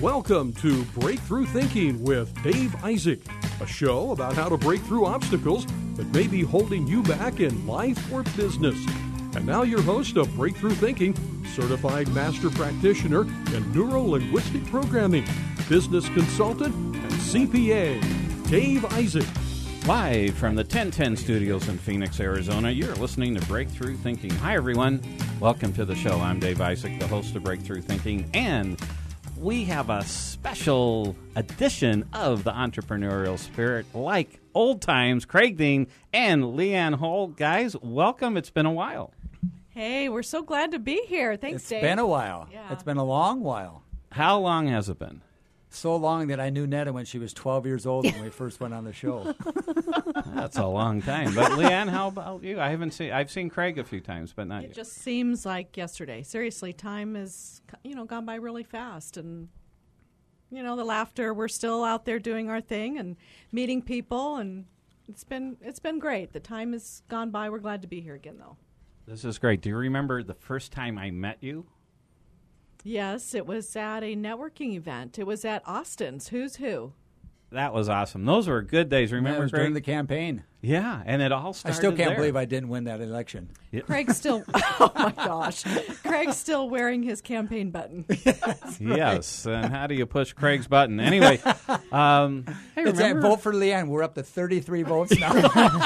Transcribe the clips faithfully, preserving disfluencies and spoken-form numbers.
Welcome to Breakthrough Thinking with Dave Isaac, a show about how to break through obstacles that may be holding you back in life or business. And now your host of Breakthrough Thinking, certified master practitioner in neuro-linguistic programming, business consultant, and C P A, Dave Isaac. Live from the ten ten studios in Phoenix, Arizona, you're listening to Breakthrough Thinking. Hi, everyone. Welcome to the show. I'm Dave Isaac, the host of Breakthrough Thinking, and we have a special edition of the entrepreneurial spirit, like old times. Craig Dean and Leanne Hull. Guys, welcome. It's been a while. Hey, we're so glad to be here. Thanks, It's Dave. been a while. Yeah. It's been a long while. How long has it been? So long that I knew Netta when she was twelve years old when we first went on the show. That's a long time. But Leanne, how about you? I haven't seen. I've seen Craig a few times, but not It you. just seems like yesterday. Seriously, time has, you know, gone by really fast, and you know, the laughter. We're still out there doing our thing and meeting people, and it's been it's been great. The time has gone by. We're glad to be here again, though. This is great. Do you remember the first time I met you? Yes, it was at a networking event. It was at Austin's Who's Who. That was awesome. Those were good days. That Remember, was Craig? during the campaign. Yeah, and it all I started still can't there. believe I didn't win that election. Craig's still, oh my gosh, Craig's still wearing his campaign button. Yes, and how do you push Craig's button? Anyway, um, hey, It's that remember? vote for Leanne. We're up to thirty-three votes now.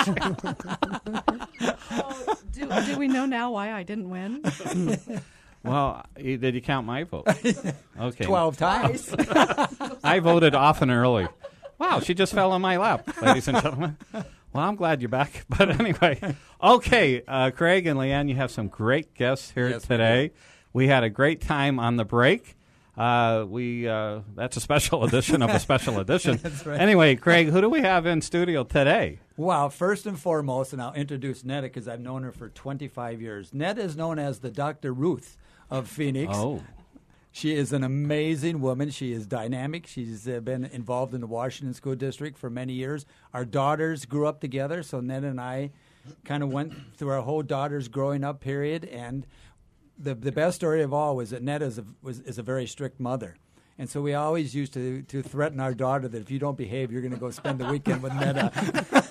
Oh, do, do we know now why I didn't win? Well, you- did you count my vote? Okay. twelve times. I voted often early. Wow, she just fell on my lap, ladies and gentlemen. Well, I'm glad you're back. But anyway, okay, uh, Craig and Leanne, you have some great guests here Yes, we today. We, had a great time on the break. Uh, we uh, that's a special edition of a special edition. That's right. Anyway, Craig, who do we have in studio today? Well, first and foremost, and I'll introduce Netta because I've known her for twenty-five years. Netta is known as the Doctor Ruth of Phoenix. Oh, She is an amazing woman. She is dynamic. She's uh, been involved in the Washington School District for many years. Our daughters grew up together, so Netta and I kind of went through our whole daughters growing up period. And the the best story of all was that Netta is a, was, is a very strict mother. And so we always used to, to threaten our daughter that if you don't behave, you're going to go spend the weekend with Netta.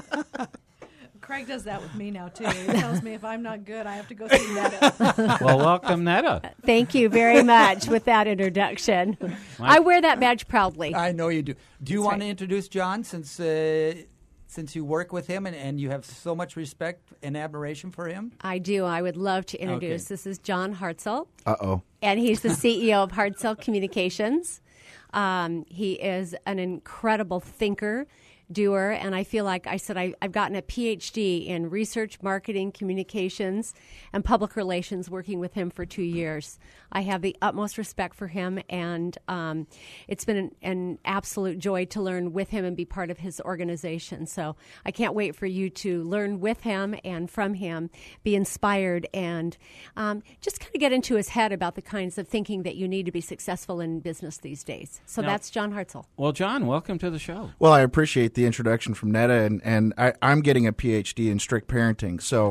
Craig does that with me now, too. He tells me if I'm not good, I have to go see Netta. well, welcome, Netta. Thank you very much with that introduction. I wear that badge proudly. I know you do. Do you That's want to right. introduce John since uh, since you work with him and, and you have so much respect and admiration for him? I do. I would love to introduce. Okay. This is John Hartzell, Uh-oh. and he's the C E O of Hartzell Communications. Um, he is an incredible thinker, doer, and I feel like I said I, I've gotten a P H D in research, marketing, communications, and public relations working with him for two years. I have the utmost respect for him, and um, it's been an, an absolute joy to learn with him and be part of his organization. So I can't wait for you to learn with him and from him, be inspired, and um, just kind of get into his head about the kinds of thinking that you need to be successful in business these days. So Now- that's John Hartzell. Well, John, welcome to the show. Well, I appreciate the introduction from Netta, and, and I, I'm getting a P H D in strict parenting. So,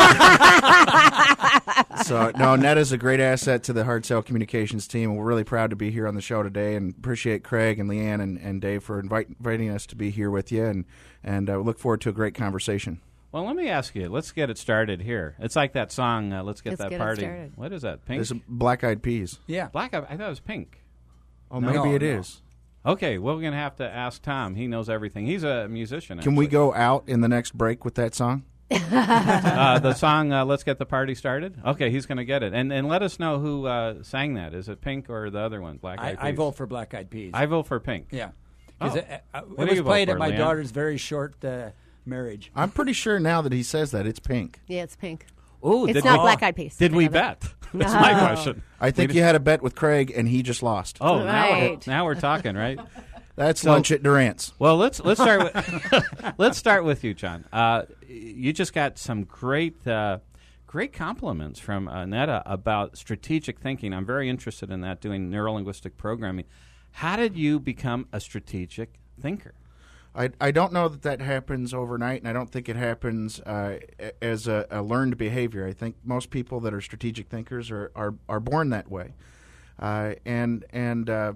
so no, Netta's a great asset to the Hartzell Communications team, and we're really proud to be here on the show today, and appreciate Craig and Leanne and, and Dave for invite, inviting us to be here with you, and, and uh, look forward to a great conversation. Well, let me ask you. Let's get it started here. It's like that song, uh, Let's Get Let's That Get It Party. Started. What is that, Pink? There's Black Eyed Peas. Yeah. Black, I, I thought it was Pink. Oh, No, maybe it no. is. Okay, well, we're going to have to ask Tom. He knows everything. He's a musician. Can we actually. go out in the next break with that song? uh, the song, uh, Let's Get the Party Started? Okay, he's going to get it. And and let us know who uh, sang that. Is it Pink or the other one, Black I, Eyed I Peas? vote for Black Eyed Peas. I vote for Pink. yeah. 'Cause Oh. it, uh, What it do was you vote played for, at my Leanne? daughter's very short uh, marriage. I'm pretty sure now that he says that, it's Pink. Yeah, it's pink. Ooh, It's did not we, Black Eyed Peas. Did I we know that. bet? That's my No. question. I think We you did- had a bet with Craig, and he just lost. Oh, now, we're, Right. now we're talking, right? That's So- lunch at Durant's. Well, let's let's start with let's start with you, John. Uh, you just got some great uh, great compliments from uh, Netta about strategic thinking. I'm very interested in that, doing neurolinguistic programming. How did you become a strategic thinker? I, I don't know that that happens overnight, and I don't think it happens uh, a- as a, a learned behavior. I think most people that are strategic thinkers are, are, are born that way. Uh, and and um,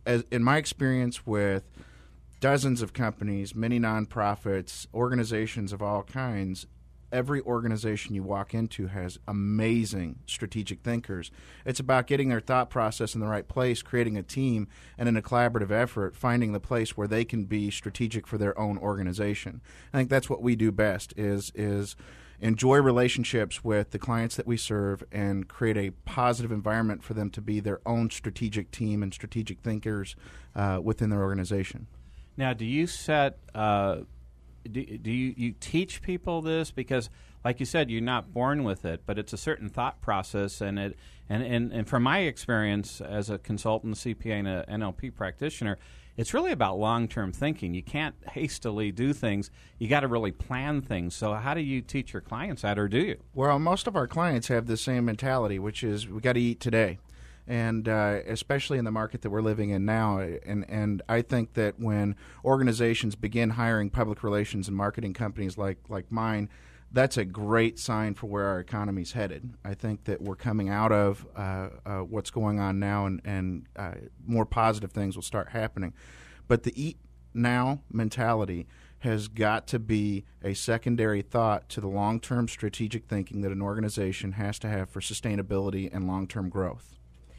as, in my experience with dozens of companies, many nonprofits, organizations of all kinds, every organization you walk into has amazing strategic thinkers. It's about getting their thought process in the right place, creating a team, and in a collaborative effort, finding the place where they can be strategic for their own organization. I think that's what we do best is is enjoy relationships with the clients that we serve and create a positive environment for them to be their own strategic team and strategic thinkers uh, within their organization. Now, do you set uh, do, do you, you teach people this? Because, like you said, you're not born with it, but it's a certain thought process, and it and, and, and from my experience as a consultant, C P A, and an N L P practitioner, it's really about long-term thinking. You can't hastily do things. You got to really plan things. So how do you teach your clients that, or do you? Well, most of our clients have the same mentality, which is we got to eat today. And uh, especially in the market that we're living in now. And, and I think that when organizations begin hiring public relations and marketing companies like, like mine, that's a great sign for where our economy's headed. I think that we're coming out of uh, uh, what's going on now, and, and uh, more positive things will start happening. But the eat now mentality has got to be a secondary thought to the long-term strategic thinking that an organization has to have for sustainability and long-term growth.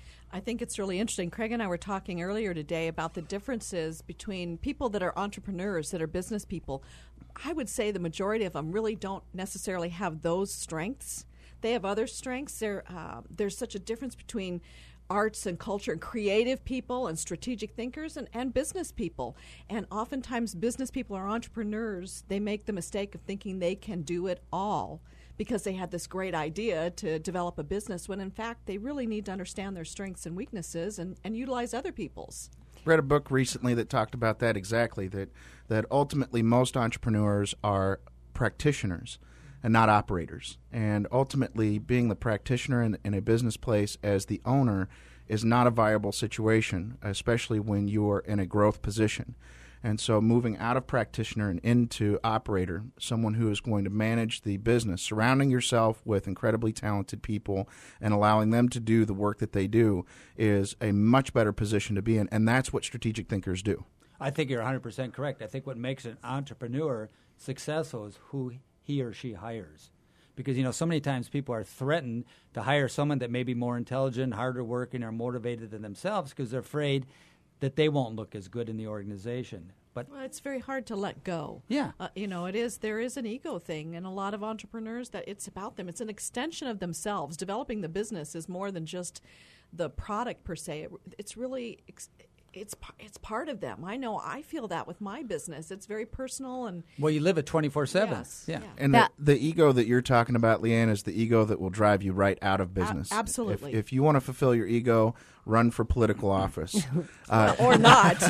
I think it's really interesting. Craig and I were talking earlier today about the differences between people that are entrepreneurs, that are business people. I would say the majority of them really don't necessarily have those strengths. They have other strengths. There, uh, there's such a difference between arts and culture and creative people and strategic thinkers and, and business people. And oftentimes business people or entrepreneurs, they make the mistake of thinking they can do it all because they had this great idea to develop a business, when in fact they really need to understand their strengths and weaknesses and, and utilize other people's. Read a book recently that talked about that exactly, that, that ultimately most entrepreneurs are practitioners and not operators. And ultimately being the practitioner in, in a business place as the owner is not a viable situation, especially when you are in a growth position. And so moving out of practitioner and into operator, someone who is going to manage the business, surrounding yourself with incredibly talented people and allowing them to do the work that they do is a much better position to be in. And that's what strategic thinkers do. I think you're one hundred percent correct. I think what makes an entrepreneur successful is who he or she hires. Because, you know, so many times people are threatened to hire someone that may be more intelligent, harder working, or motivated than themselves because they're afraid that they won't look as good in the organization. But well, it's very hard to let go. Yeah. Uh, you know, it is. There is an ego thing, and a lot of entrepreneurs that it's about them. It's an extension of themselves. Developing the business is more than just the product per se. It, it's really ex- it's it's part of them. I know. I feel that with my business. It's very personal and well, you live it twenty-four seven. Yes, yeah. yeah. And the, the ego that you're talking about, Leanne, is the ego that will drive you right out of business. A- absolutely. If, if you want to fulfill your ego, run for political office. Uh, or not.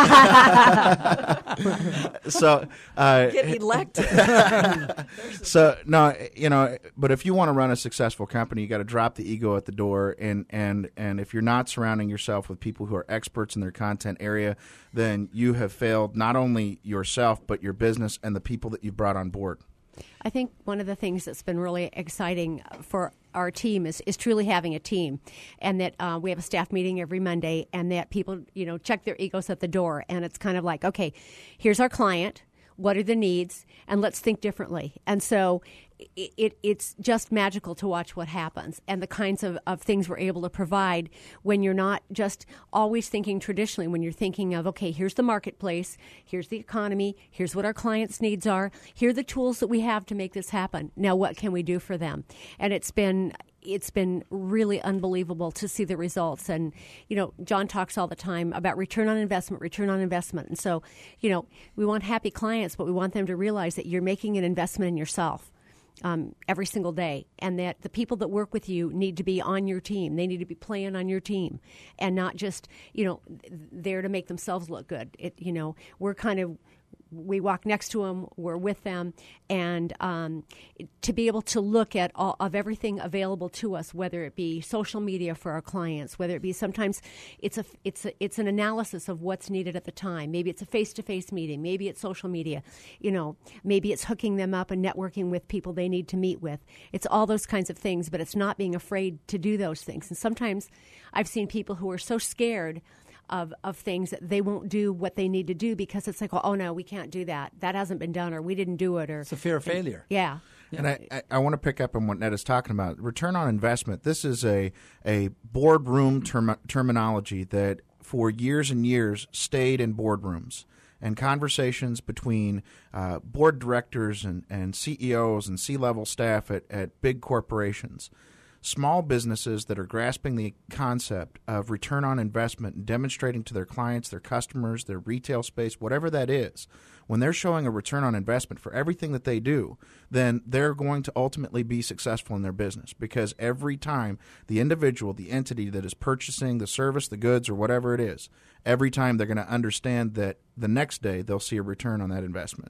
so uh, Get elected. So no, you know, but if you want to run a successful company, you got to drop the ego at the door, and and and if you're not surrounding yourself with people who are experts in their content area, then you have failed not only yourself but your business and the people that you've brought on board. I think one of the things that's been really exciting for our team is, is truly having a team, and that uh, we have a staff meeting every Monday, and that people, you know, check their egos at the door, and it's kind of like, okay, here's our client, what are the needs, and let's think differently. And so it, it, it's just magical to watch what happens and the kinds of, of things we're able to provide when you're not just always thinking traditionally, when you're thinking of, okay, here's the marketplace, here's the economy, here's what our clients' needs are, here are the tools that we have to make this happen. Now what can we do for them? And it's been... It's been really unbelievable to see the results. And, you know, John talks all the time about return on investment, return on investment. And so, you know, we want happy clients, but we want them to realize that you're making an investment in yourself um, every single day, and that the people that work with you need to be on your team. They need to be playing on your team and not just, you know, there to make themselves look good. It, you know, we're kind of... We walk next to them, we're with them, and um, to be able to look at all of everything available to us, whether it be social media for our clients, whether it be sometimes it's a it's a, it's an analysis of what's needed at the time. Maybe it's a face-to-face meeting, maybe it's social media, you know, maybe it's hooking them up and networking with people they need to meet with. It's all those kinds of things, but it's not being afraid to do those things. And sometimes I've seen people who are so scared of, of things, they won't do what they need to do because it's like, oh, no, we can't do that. That hasn't been done, or we didn't do it. Or It's a fear of failure. Yeah. And I, I, I want to pick up on what Ned is talking about. Return on investment. This is a, a boardroom term, terminology that for years and years stayed in boardrooms and conversations between uh, board directors and, and C E Os and C-level staff at, at big corporations. Small businesses that are grasping the concept of return on investment and demonstrating to their clients, their customers, their retail space, whatever that is, when they're showing a return on investment for everything that they do, then they're going to ultimately be successful in their business, because every time the individual, the entity that is purchasing the service, the goods, or whatever it is, every time they're going to understand that the next day they'll see a return on that investment.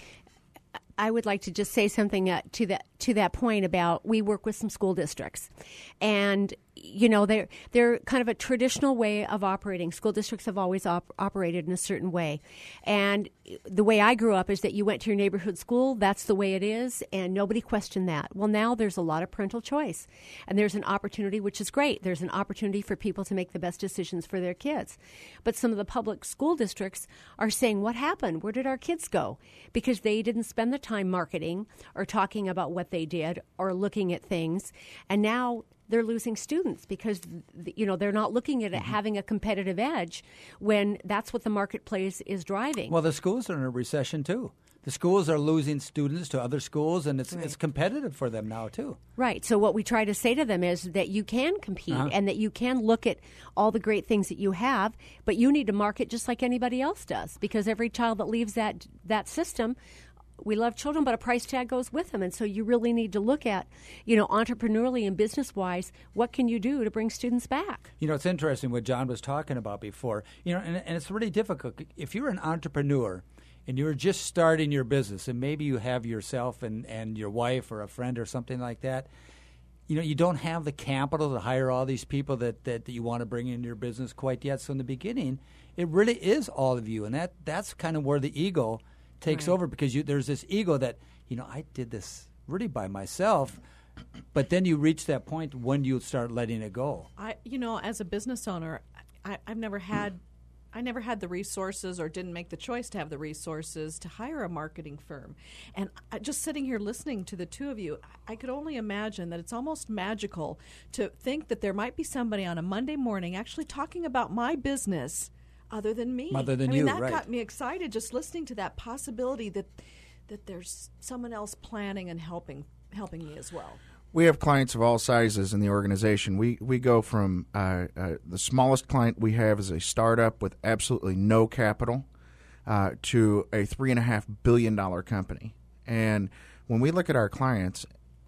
I would like to just say something uh, to that to that point about, we work with some school districts, and you know they're they're kind of a traditional way of operating. School districts have always op- operated in a certain way, and the way I grew up is that you went to your neighborhood school. That's the way it is, and nobody questioned that. Well, now there's a lot of parental choice, and there's an opportunity, which is great. There's an opportunity for people to make the best decisions for their kids, but some of the public school districts are saying, "What happened? Where did our kids go?" Because they didn't spend the time marketing or talking about what they did or looking at things, and now they're losing students because, you know, they're not looking at it Mm-hmm. having a competitive edge when that's what the marketplace is driving. Well, the schools are in a recession too. The schools are losing students to other schools, and it's Right. it's competitive for them now too. Right. So what we try to say to them is that you can compete Uh-huh. and that you can look at all the great things that you have, but you need to market just like anybody else does, because every child that leaves that that system, we love children, but a price tag goes with them. And so you really need to look at, you know, entrepreneurially and business-wise, what can you do to bring students back? You know, it's interesting what John was talking about before. You know, and, and it's really difficult. If you're an entrepreneur and you're just starting your business, and maybe you have yourself and, and your wife or a friend or something like that, you know, you don't have the capital to hire all these people that, that, that you want to bring into your business quite yet. So in the beginning, it really is all of you. And that that's kind of where the ego takes Right. over, because you, there's this ego that, you know, I did this really by myself. But then you reach that point when you start letting it go. I, you know, as a business owner, I, I've never had, I never had the resources, or didn't make the choice to have the resources to hire a marketing firm. And I, just sitting here listening to the two of you, I could only imagine that it's almost magical to think that there might be somebody on a Monday morning actually talking about my business other than me. Other than I mean, you, that right. got me excited just listening to that possibility that that there's someone else planning and helping helping me as well. We have clients of all sizes in the organization. We we go from uh, uh, the smallest client we have is a startup with absolutely no capital uh, to a three and a half billion dollar company. And when we look at our clients,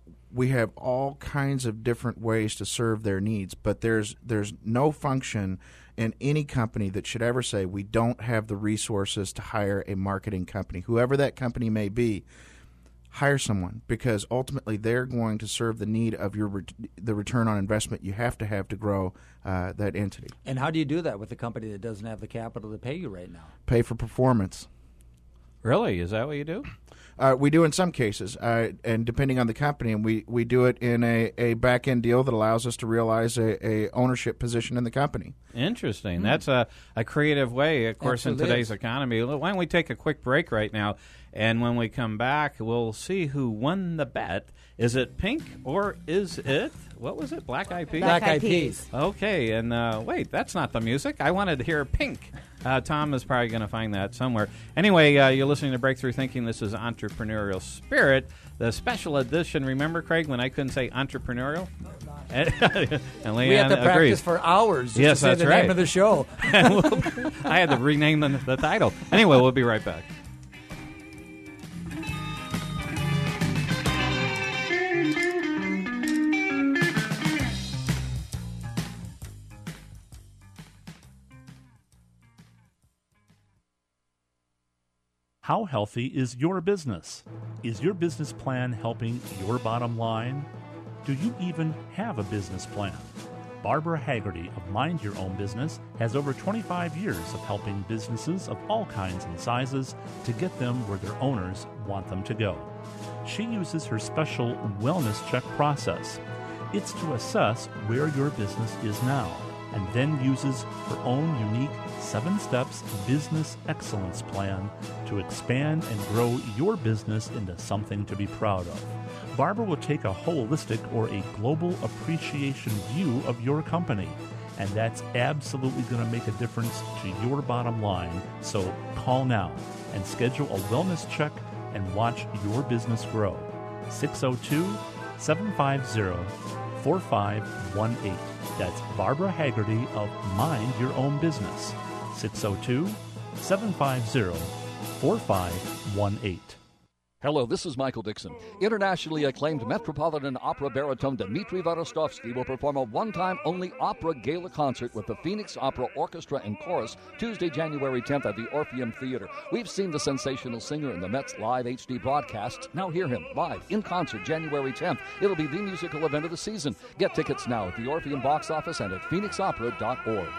we have all kinds of different ways to serve their needs. But there's there's no function in any company that should ever say we don't have the resources to hire a marketing company, whoever that company may be. Hire someone, because ultimately they're going to serve the need of your ret- the return on investment you have to have to grow uh, that entity. And how do you do that with a company that doesn't have the capital to pay you right now? Pay for performance. Really? Is that what you do? Uh, we do in some cases, uh, and depending on the company, and we, we do it in a, a back-end deal that allows us to realize a, a ownership position in the company. Interesting. That's a, a creative way, of course, Absolutely in today's is. economy. Why don't we take a quick break right now, and when we come back, we'll see who won the bet. Is it Pink, or is it, what was it, Black Eyed Peas? Black Black Eyed Eyed Peas. Peas. Okay, and uh, wait, that's not the music. I wanted to hear Pink. Uh, Tom is probably going to find that somewhere. Anyway, uh, you're listening to Breakthrough Thinking. This is Entrepreneurial Spirit, the special edition. Remember, Craig, when I couldn't say entrepreneurial? and and We have Leanne to practice agrees. for hours just Yes, to say that's the right. name of the show. I had to rename the, the title. Anyway, we'll be right back. How healthy is your business? Is your business plan helping your bottom line? Do you even have a business plan? Barbara Haggerty of Mind Your Own Business has over twenty-five years of helping businesses of all kinds and sizes to get them where their owners want them to go. She uses her special wellness check process. It's to assess where your business is now and then uses her own unique seven steps business excellence plan to expand and grow your business into something to be proud of. Barbara will take a holistic or a global appreciation view of your company, and that's absolutely going to make a difference to your bottom line. So call now and schedule a wellness check and watch your business grow. six oh two, seven five zero, four five one eight. That's Barbara Haggerty of Mind Your Own Business. six oh two, seven five zero, four five one eight. Hello, this is Michael Dixon. Internationally acclaimed Metropolitan Opera baritone Dmitri Varostovsky will perform a one-time only opera gala concert with the Phoenix Opera Orchestra and Chorus Tuesday, January tenth at the Orpheum Theater. We've seen the sensational singer in the Met's live H D broadcasts. Now hear him live in concert January tenth. It'll be the musical event of the season. Get tickets now at the Orpheum box office and at phoenix opera dot org.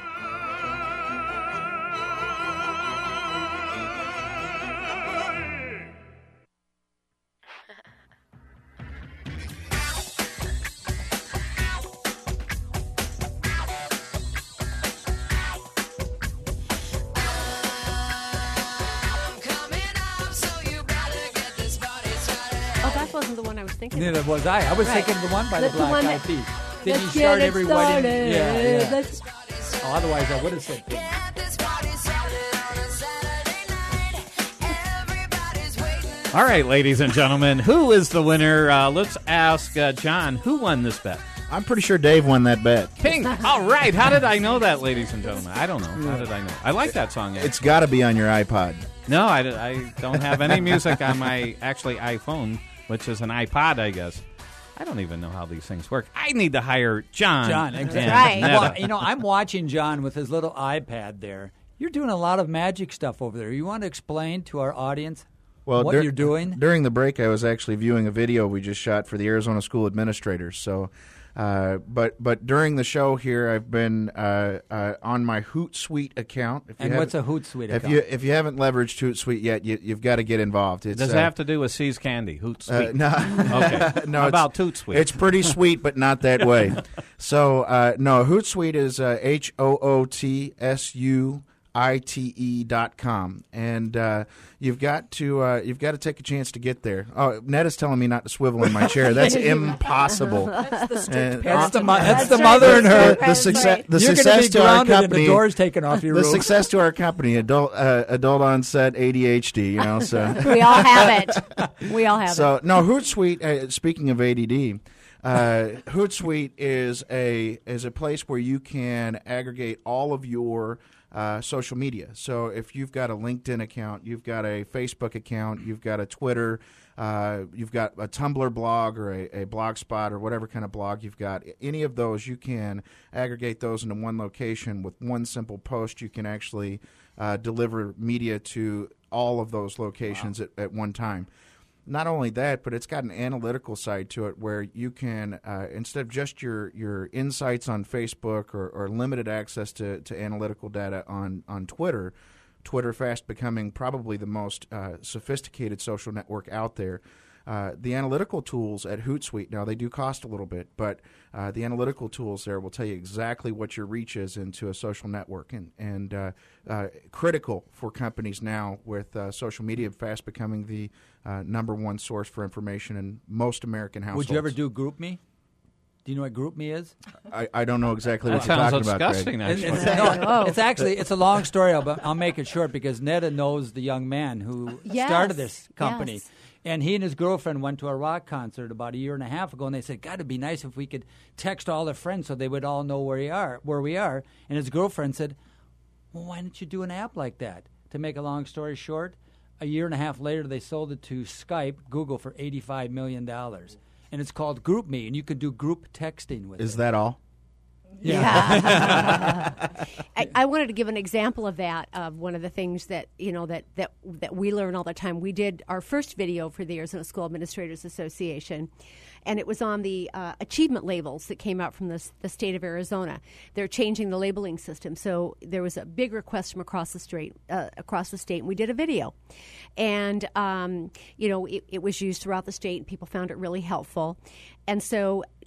Wasn't the one I was thinking of. Neither was I. I was Right. thinking of the one by That's the the Black one Eyed that- Peas. Did Let's you get start it every wedding? started. Yeah, yeah. Let's- Oh, otherwise, I would have said Pink. All right, ladies and gentlemen, who is the winner? Uh, let's ask uh, John, who won this bet? I'm pretty sure Dave won that bet. Pink. All right. How did I know that, ladies and gentlemen? I don't know. How did I know? I like that song. Actually. It's got to be on your iPod. No, I, I don't have any music on my actually iPhone, which is an iPod, I guess. I don't even know how these things work. I need to hire John. John, and exactly. Right. Netta. Well, you know, I'm watching John with his little iPad there. You're doing a lot of magic stuff over there. You want to explain to our audience Well, what dur- you're doing? During the break, I was actually viewing a video we just shot for the Arizona School Administrators. So, uh, but but during the show here, I've been uh, uh, on my Hootsuite account. If you And what's a haven't- Hootsuite If account? you if you haven't leveraged Hootsuite yet, you, you've got to get involved. It's, Does uh, it have to do with C's Candy? Hoot Uh, Sweet. no, Okay. no. How it's- about Toot Sweet? It's pretty sweet, but not that way. So, uh, no, Hootsuite is uh, H O O T S U I T E dot com, and uh, you've got to uh, you've got to take a chance to get there. Oh, Ned is telling me not to swivel in my chair. That's impossible. That's the strict And- That's the, parenting. mo- that's That's the right. mother in her. the success the You're going to success be to our grounded and company. the door's taken off your The roof. success to our company, adult uh, adult onset A D H D. You know, so. We all have it. We all have So it. no, Hootsuite. Uh, speaking of A D D, uh, Hootsuite is a is a place where you can aggregate all of your uh, social media. So if you've got a LinkedIn account, you've got a Facebook account, you've got a Twitter, uh, you've got a Tumblr blog or a, a Blogspot or whatever kind of blog you've got, any of those, you can aggregate those into one location with one simple post. You can actually uh, deliver media to all of those locations at, at one time. Not only that, but it's got an analytical side to it where you can, uh, instead of just your, your insights on Facebook or, or limited access to, to analytical data on, on Twitter, Twitter fast becoming probably the most uh, sophisticated social network out there. Uh, the analytical tools at Hootsuite, now they do cost a little bit, but uh, the analytical tools there will tell you exactly what your reach is into a social network, and, and uh, uh, critical for companies now with uh, social media fast becoming the uh, number one source for information in most American households. Would you ever do GroupMe? Do you know what GroupMe is? I, I don't know exactly what That you're sounds talking about, disgusting, Greg. actually. It's, no, it's actually it's a long story, but I'll make it short because Netta knows the young man who Yes, started this company. yes. And he and his girlfriend went to a rock concert about a year and a half ago, and they said, God, it'd be nice if we could text all their friends so they would all know where we are. Where we are. And his girlfriend said, well, why don't you do an app like that? To make a long story short, a year and a half later, they sold it to Skype, Google, for eighty-five million dollars. And it's called GroupMe, and you can do group texting with Is it. that all? Yeah. I, I wanted to give an example of that, of one of the things that, you know, that, that, that we learn all the time. We did our first video for the Arizona School Administrators Association, and it was on the uh, achievement labels that came out from the, the state of Arizona. They're changing the labeling system, so there was a big request from across the state, uh, across the state, and we did a video. And, um, you know, it, it was used throughout the state, and people found it really helpful. And so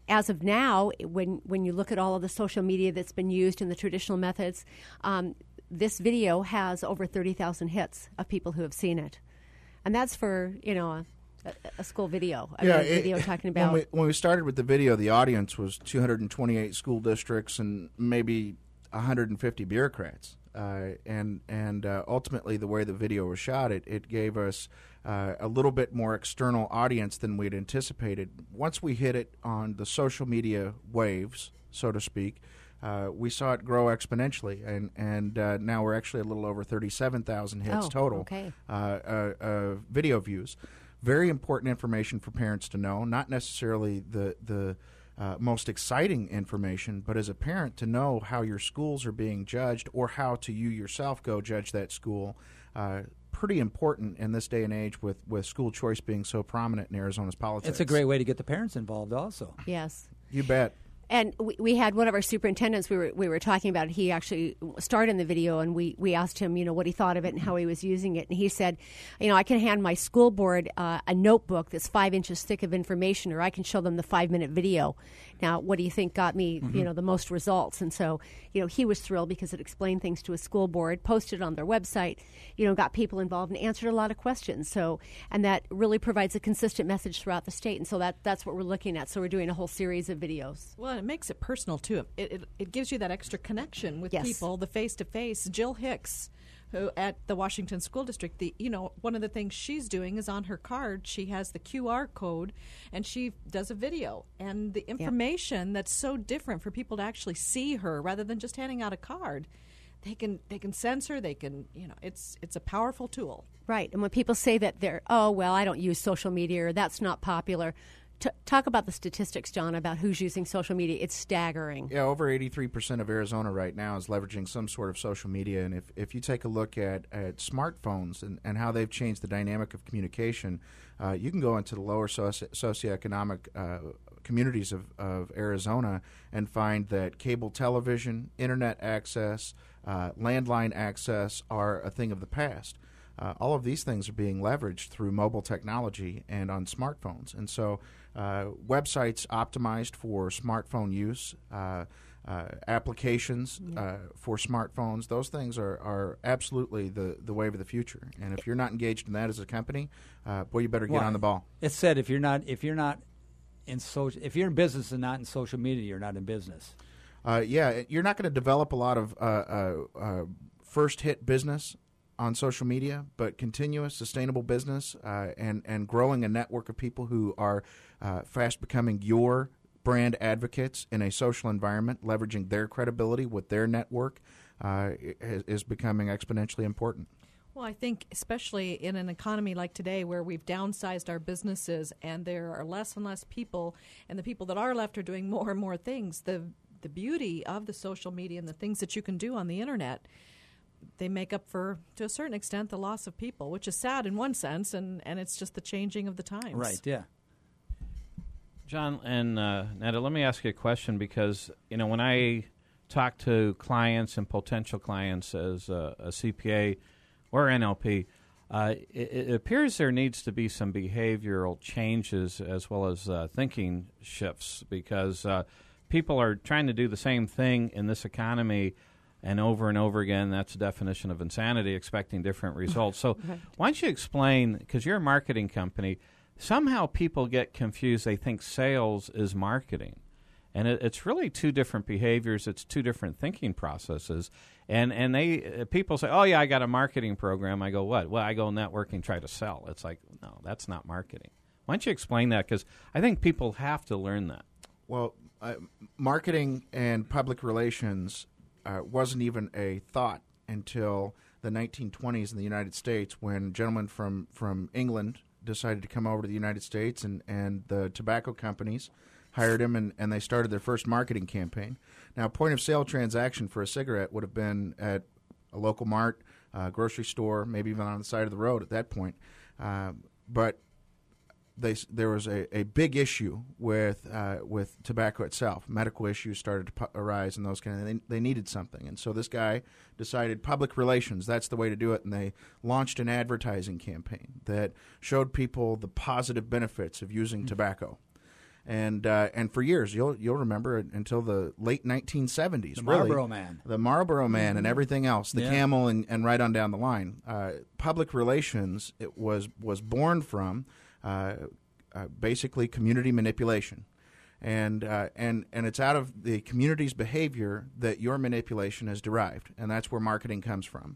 as of now, when when you look at all of the social media that's been used in the traditional methods, um, this video has over thirty thousand hits of people who have seen it, and that's for you know a, a school video. I yeah, mean, a it, video talking about when we, when we started with the video, the audience was two hundred twenty-eight school districts and maybe one hundred fifty bureaucrats. Uh, and and uh, ultimately, the way the video was shot, it, it gave us uh, a little bit more external audience than we'd anticipated. Once we hit it on the social media waves, so to speak, uh, we saw it grow exponentially, and and uh, now we're actually a little over thirty-seven thousand hits Oh, total. okay. Uh, uh, uh, video views. Very important information for parents to know. Not necessarily the the Uh, most exciting information, but as a parent to know how your schools are being judged or how to you yourself go judge that school, uh, pretty important in this day and age with, with school choice being so prominent in Arizona's politics. It's a great way to get the parents involved also. yes. You bet. And we, we had one of our superintendents, we were we were talking about it. He actually starred in the video, and we, we asked him, you know, what he thought of it and how he was using it. And he said, you know, I can hand my school board uh, a notebook that's five inches thick of information, or I can show them the five-minute video. Now, what do you think got me, mm-hmm. you know, the most results? And so, you know, he was thrilled because it explained things to his school board, posted it on their website, you know, got people involved and answered a lot of questions. So, and that really provides a consistent message throughout the state. And so that that's what we're looking at. So we're doing a whole series of videos. Well, it makes it personal, too. It, it, it gives you that extra connection with Yes. people, the face-to-face. Jill Hicks, who at the Washington School District, the you know, one of the things she's doing is on her card, she has the Q R code, and she does a video. And the information that's so different for people to actually see her rather than just handing out a card. They can they can sense her, they can, you know, it's it's a powerful tool. Right. And when people say that they're, oh, well, I don't use social media or that's not popular, T- talk about the statistics, John, about who's using social media. It's staggering. Yeah, over eighty-three percent of Arizona right now is leveraging some sort of social media. And if, if you take a look at, at smartphones and, and how they've changed the dynamic of communication, uh, you can go into the lower soci- socioeconomic uh, communities of, of Arizona and find that cable television, internet access, uh, landline access are a thing of the past. Uh, all of these things are being leveraged through mobile technology and on smartphones. And so uh, websites optimized for smartphone use, uh, uh, applications uh, for smartphones, those things are, are absolutely the, the wave of the future. And if you're not engaged in that as a company, uh, boy, you better get Well, on the ball. It's said if you're not if you're not in social if you're in business and not in social media, you're not in business. Uh, yeah, you're not going to develop a lot of uh, uh, uh, first hit business on social media, but continuous, sustainable business uh, and, and growing a network of people who are uh, fast becoming your brand advocates in a social environment, leveraging their credibility with their network uh, is, is becoming exponentially important. Well, I think especially in an economy like today where we've downsized our businesses and there are less and less people, and the people that are left are doing more and more things, the the beauty of the social media and the things that you can do on the internet, they make up for, to a certain extent, the loss of people, which is sad in one sense, and, and it's just the changing of the times. Right, yeah. John and uh, Netta, let me ask you a question because, you know, when I talk to clients and potential clients as a, a C P A or N L P, uh, it, it appears there needs to be some behavioral changes as well as uh, thinking shifts because uh, people are trying to do the same thing in this economy and over and over again. That's the definition of insanity, expecting different results. So Right. why don't you explain, because you're a marketing company, somehow people get confused. They think sales is marketing. And it, it's really two different behaviors. It's two different thinking processes. And and they uh, people say, oh, yeah, I got a marketing program. I go, what? Well, I go network and try to sell. It's like, no, that's not marketing. Why don't you explain that? Because I think people have to learn that. Well, uh, marketing and public relations uh, wasn't even a thought until the nineteen twenties in the United States when gentlemen from, from England decided to come over to the United States, and, and the tobacco companies hired him, and, and they started their first marketing campaign. Now, a point-of-sale transaction for a cigarette would have been at a local mart, uh, grocery store, maybe even on the side of the road at that point. Uh, but they, there was a, a big issue with uh, with tobacco itself. Medical issues started to pu- arise and those kind of things. They, they needed something. And so this guy decided public relations, that's the way to do it. And they launched an advertising campaign that showed people the positive benefits of using mm-hmm. tobacco. And uh, and for years, you'll you'll remember it until the late nineteen seventies. The really, Marlboro Man. the Marlboro Man, and everything else, the Yeah. Camel, and, and right on down the line. Uh, public relations it was was born from uh, uh, basically community manipulation, and uh, and and it's out of the community's behavior that your manipulation is derived, and that's where marketing comes from.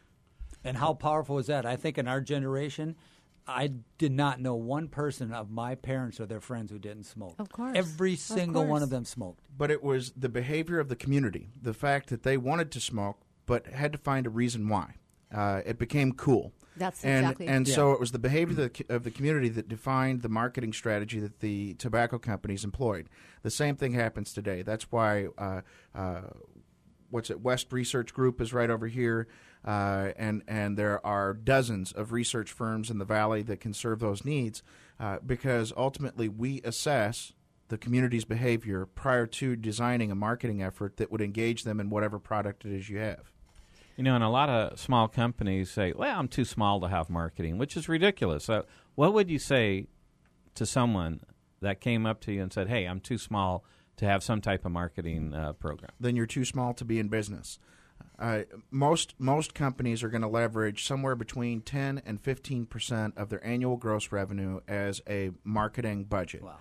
And how powerful is that? I think in our generation, I did not know one person of my parents or their friends who didn't smoke. Of course. Every Of single one course. of them smoked. But it was the behavior of the community, the fact that they wanted to smoke but had to find a reason why. Uh, it became cool. That's and, exactly- And Yeah. so it was the behavior of the, of the community that defined the marketing strategy that the tobacco companies employed. The same thing happens today. That's why, uh, uh, what's it, West Research Group is right over here, uh, and, and there are dozens of research firms in the Valley that can serve those needs uh, because ultimately we assess the community's behavior prior to designing a marketing effort that would engage them in whatever product it is you have. You know, and a lot of small companies say, well, I'm too small to have marketing, which is ridiculous. So what would you say to someone that came up to you and said, hey, I'm too small to have some type of marketing uh, program? Then you're too small to be in business. Uh, most most companies are going to leverage somewhere between ten and fifteen percent of their annual gross revenue as a marketing budget. Wow.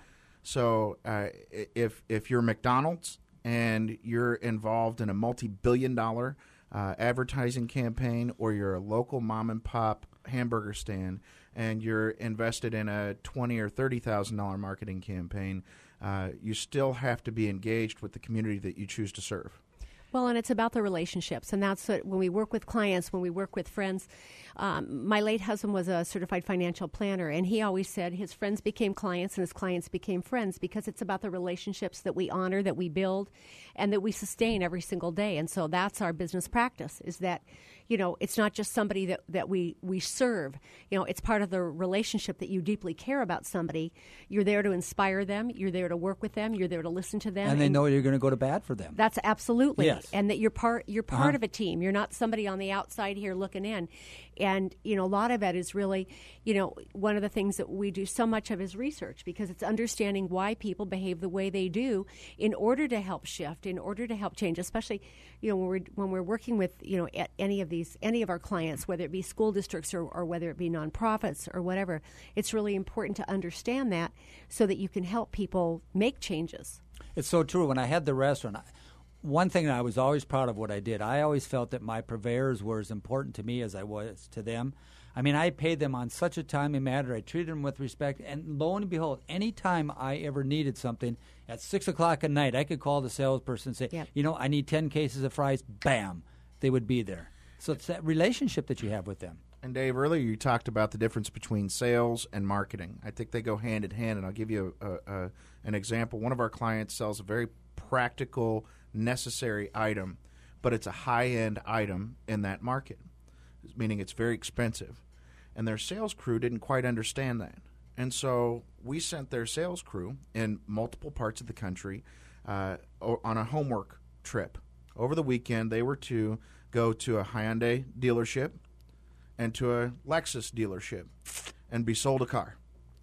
So uh, if if you're McDonald's and you're involved in a multi-billion dollar uh, advertising campaign, or you're a local mom and pop hamburger stand and you're invested in a twenty or thirty thousand dollar marketing campaign, uh, you still have to be engaged with the community that you choose to serve. Well, and it's about the relationships, and that's what, when we work with clients, when we work with friends. Um, my late husband was a certified financial planner, and he always said his friends became clients and his clients became friends because it's about the relationships that we honor, that we build, and that we sustain every single day. And so that's our business practice, is that, you know, it's not just somebody that, that we, we serve. You know, it's part of the relationship that you deeply care about somebody. You're there to inspire them. You're there to work with them. You're there to listen to them. And they know you're going to go to bat for them. That's absolutely. Yes. And that you're part you're part Uh-huh. of a team. You're not somebody on the outside here looking in. And, you know, a lot of that is really, you know, one of the things that we do so much of is research, because it's understanding why people behave the way they do in order to help shift, in order to help change, especially, you know, when we're when we're working with, you know, a- any of these any of our clients, whether it be school districts or, or whether it be nonprofits or whatever. It's really important to understand that so that you can help people make changes. It's so true. When I had the restaurant, I, one thing that I was always proud of what I did, I always felt that my purveyors were as important to me as I was to them. I mean, I paid them on such a timely manner. I treated them with respect. And lo and behold, any time I ever needed something, at six o'clock at night, I could call the salesperson and say, Yep. you know, I need ten cases of fries. Bam. They would be there. So it's that relationship that you have with them. And Dave, earlier you talked about the difference between sales and marketing. I think they go hand in hand, and I'll give you a, a, a, an example. One of our clients sells a very practical, necessary item, but it's a high-end item in that market, meaning it's very expensive. And their sales crew didn't quite understand that. And so we sent their sales crew in multiple parts of the country uh, o- on a homework trip. Over the weekend, they were to go to a Hyundai dealership and to a Lexus dealership and be sold a car.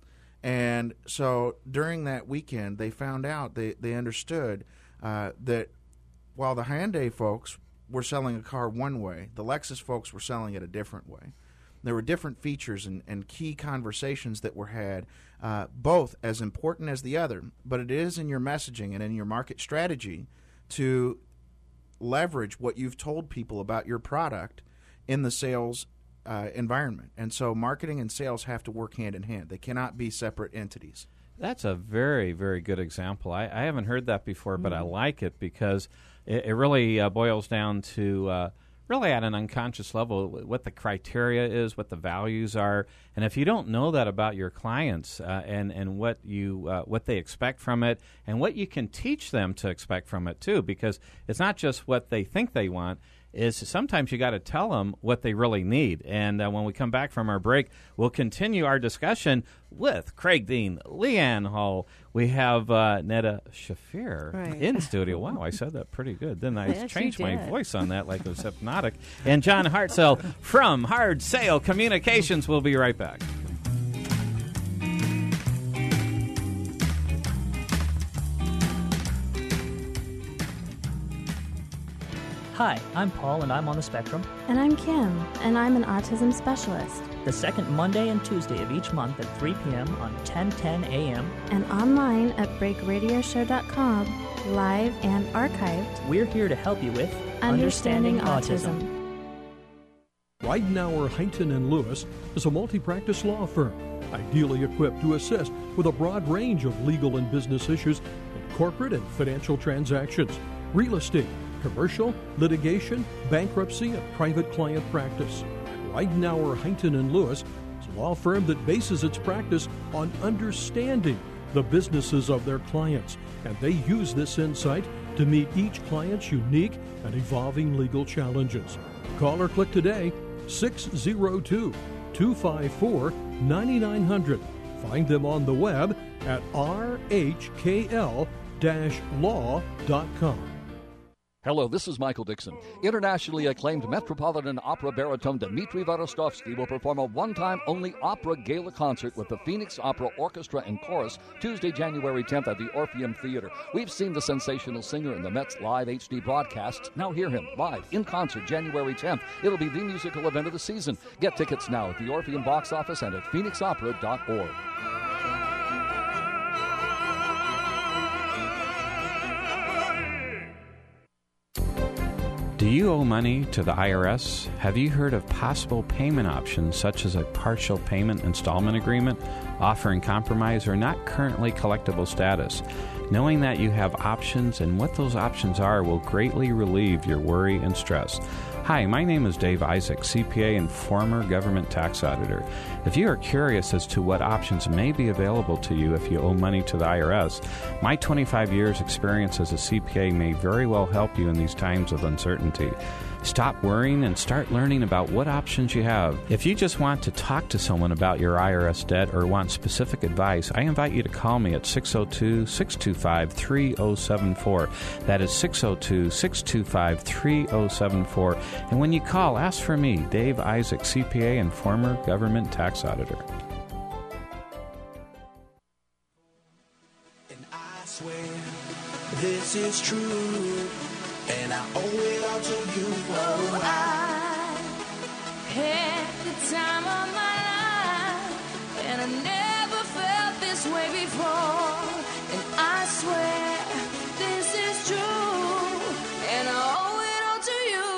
And so during that weekend, they found out, they, they understood uh, that while the Hyundai folks were selling a car one way, the Lexus folks were selling it a different way. There were different features and, and key conversations that were had, uh, both as important as the other. But it is in your messaging and in your market strategy to leverage what you've told people about your product in the sales uh, environment. And so marketing and sales have to work hand in hand. They cannot be separate entities. That's a very, very good example. I, I haven't heard that before, but I like it because it, it really uh, boils down to uh, really at an unconscious level what the criteria is, what the values are, and if you don't know that about your clients uh, and and what you uh, what they expect from it and what you can teach them to expect from it too, because it's not just what they think they want. Is sometimes you got to tell them what they really need. And uh, when we come back from our break, we'll continue our discussion with Craig Dean, Leanne Hall. We have uh, Netta Shafir Right. in studio. Wow, I said that pretty good. Then I Yes, you changed my did. voice on that like it was hypnotic. And John Hartzell from Hard Sale Communications. We'll be right back. Hi, I'm Paul, and I'm on the spectrum. And I'm Kim, and I'm an autism specialist. The second Monday and Tuesday of each month at three p.m. on ten ten a.m. And online at break radio show dot com, live and archived. We're here to help you with Understanding, Understanding Autism. Autism. Ridenauer, Heighton and Lewis is a multi-practice law firm, ideally equipped to assist with a broad range of legal and business issues in corporate and financial transactions, real estate, commercial, litigation, bankruptcy, and private client practice. Ridenauer, Heighton and Lewis is a law firm that bases its practice on understanding the businesses of their clients, and they use this insight to meet each client's unique and evolving legal challenges. Call or click today, six oh two, two five four, nine nine hundred. Find them on the web at r h k l dash law dot com. Hello, this is Michael Dixon. Internationally acclaimed Metropolitan Opera baritone Dmitri Varostovsky will perform a one-time only opera gala concert with the Phoenix Opera Orchestra and Chorus Tuesday, January tenth at the Orpheum Theater. We've seen the sensational singer in the Mets live H D broadcasts. Now hear him live in concert January tenth. It'll be the musical event of the season. Get tickets now at the Orpheum box office and at phoenix opera dot org. Do you owe money to the I R S? Have you heard of possible payment options such as a partial payment installment agreement, offering compromise or not currently collectible status? Knowing that you have options and what those options are will greatly relieve your worry and stress. Hi, my name is Dave Isaac, C P A and former government tax auditor. If you are curious as to what options may be available to you if you owe money to the I R S, my twenty-five years experience as a C P A may very well help you in these times of uncertainty. Stop worrying and start learning about what options you have. If you just want to talk to someone about your I R S debt or want specific advice, I invite you to call me at six oh two, six two five, three oh seven four. That is six oh two, six two five, three oh seven four. And when you call, ask for me, Dave Isaac, C P A and former government tax auditor. And I swear this is true, and I owe it all to you. Oh, I had the time of my life, and I never felt this way before. And I swear this is true, and I owe it all to you.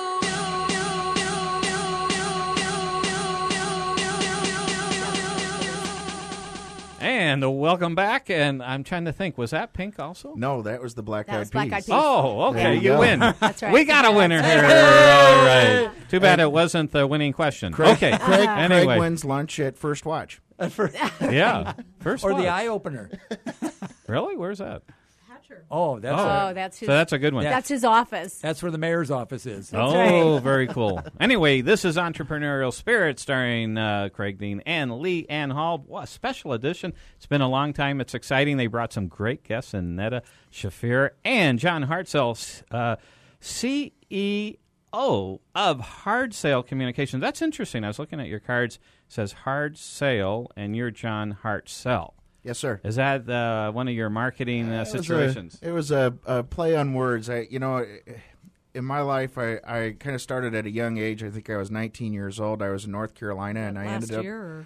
And welcome back. And I'm trying to think, was that Pink also? No, that was the Black That Eyed was Peas. Black Eyed Peas. Oh, okay, you you go. win. That's right. We got a winner here. Hey! All right. Too bad it wasn't the winning question. Craig, Okay. Craig, Anyway. Craig wins lunch at First Watch. Yeah. First or watch. the eye opener. Really? Where's that? Oh, that's Oh. a- Oh, that's his, So that's a good one. that's his office. that's where the mayor's office is. Oh, very cool. Anyway, this is Entrepreneurial Spirit starring uh, Craig Dean and Lee Ann Hall. What a special edition. It's been a long time. It's exciting. They brought some great guests in Netta Shafir and John Hartzell, uh, C E O of Hard Sale Communications. That's interesting. I was looking at your cards. It says Hard Sale, and you're John Hartzell. Yes, sir. Is that uh, one of your marketing uh, It was a- situations? It was a, a play on words. I, you know, in my life, I, I kind of started at a young age. I think I was nineteen years old. I was in North Carolina, and I Last ended up. year? Or?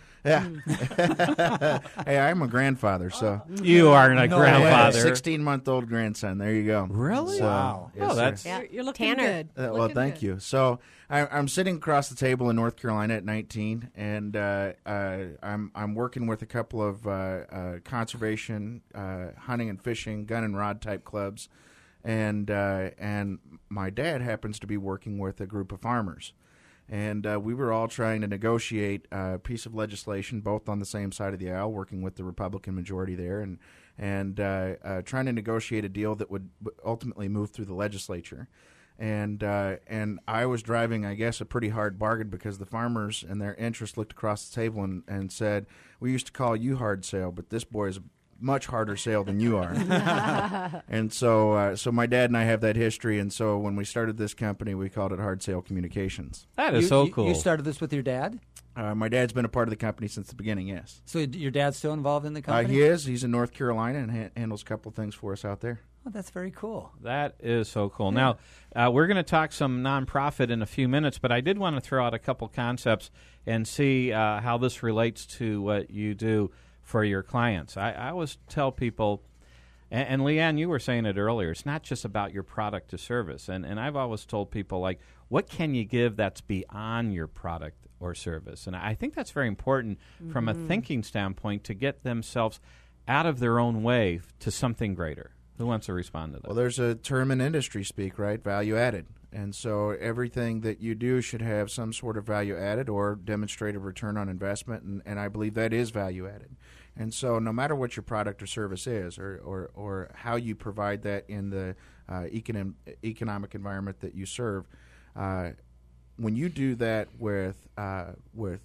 Yeah. Hey, I'm a grandfather, so. You are a No grandfather. sixteen-month-old grandson. There you go. Really? So, Wow. yes, Oh, sir. that's Yeah. You're, you're looking Tanner. good. Uh, well, Looking thank good. you. So I, I'm sitting across the table in North Carolina at nineteen, and uh, uh, I'm I'm working with a couple of uh, uh, conservation, uh, hunting and fishing, gun and rod type clubs, and uh, and my dad happens to be working with a group of farmers. And uh, we were all trying to negotiate a piece of legislation, both on the same side of the aisle, working with the Republican majority there, and and uh, uh, trying to negotiate a deal that would ultimately move through the legislature. And uh, and I was driving, I guess, a pretty hard bargain because the farmers and their interests looked across the table and, and said, "We used to call you Hard Sale, but this boy is a much harder sale than you are." And so uh, so my dad and I have that history, and so when we started this company, we called it Hard Sale Communications. That is You- so you- cool. You started this with your dad? Uh, my dad's been a part of the company since the beginning, yes. So your dad's still involved in the Uh, company? he is. He's in North Carolina and ha- handles a couple of things for us out there. Oh, that's very cool. That is so cool. Now, uh, we're going to talk some nonprofit in a few minutes, but I did want to throw out a couple concepts and see uh, how this relates to what you do for your clients. I, I always tell people, and, and Leanne, you were saying it earlier, it's not just about your product or service. And, and I've always told people, like, what can you give that's beyond your product or service? And I think that's very important mm-hmm. from a thinking standpoint to get themselves out of their own way to something greater. Who wants to respond to that? Well, there's a term in industry speak, right? Value added. And so everything that you do should have some sort of value added or demonstrate a return on investment, and, and I believe that is value added. And so no matter what your product or service is or, or, or how you provide that in the uh, economic, economic environment that you serve, uh, when you do that with uh, with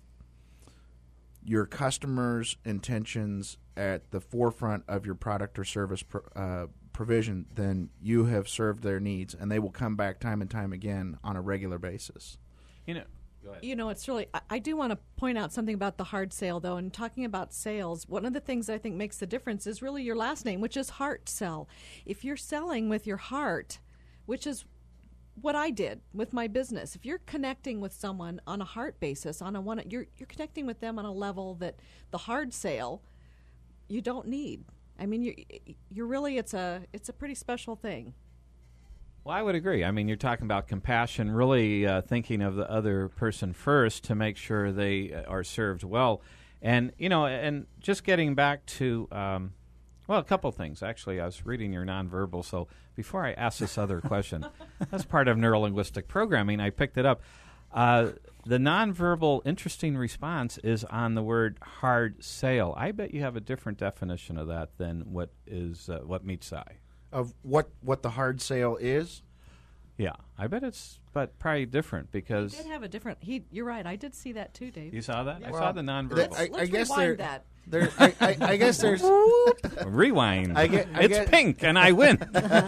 your customers' intentions at the forefront of your product or service pr- uh, provision, then you have served their needs, and they will come back time and time again on a regular basis. You know, go ahead. You know, it's really, I, I do want to point out something about the hard sale, though, and talking about sales, one of the things I think makes the difference is really your last name, which is heart sell. If you're selling with your heart, which is what I did with my business, if you're connecting with someone on a heart basis, on a one, you're you're connecting with them on a level that the hard sale you don't need. I mean, you you're really it's a it's a pretty special thing. Well, I would agree. I mean, you're talking about compassion, really uh, thinking of the other person first to make sure they are served well, and you know, and just getting back to. Um, Well, a couple things. Actually, I was reading your nonverbal, so before I ask this other question, that's part of neurolinguistic programming. I picked it up. Uh, the nonverbal interesting response is on the word hard sale. I bet you have a different definition of that than what is uh, what meets the eye. Of what, what the hard sale is? Yeah, I bet it's but probably different because... He did have a different... He, you're right, I did see that too, Dave. You saw that? Yeah. I Well, saw the nonverbal. Let's, I, let's I guess rewind there, that. There, I, I, I guess there's... Rewind. I get, I it's get, pink, and I win.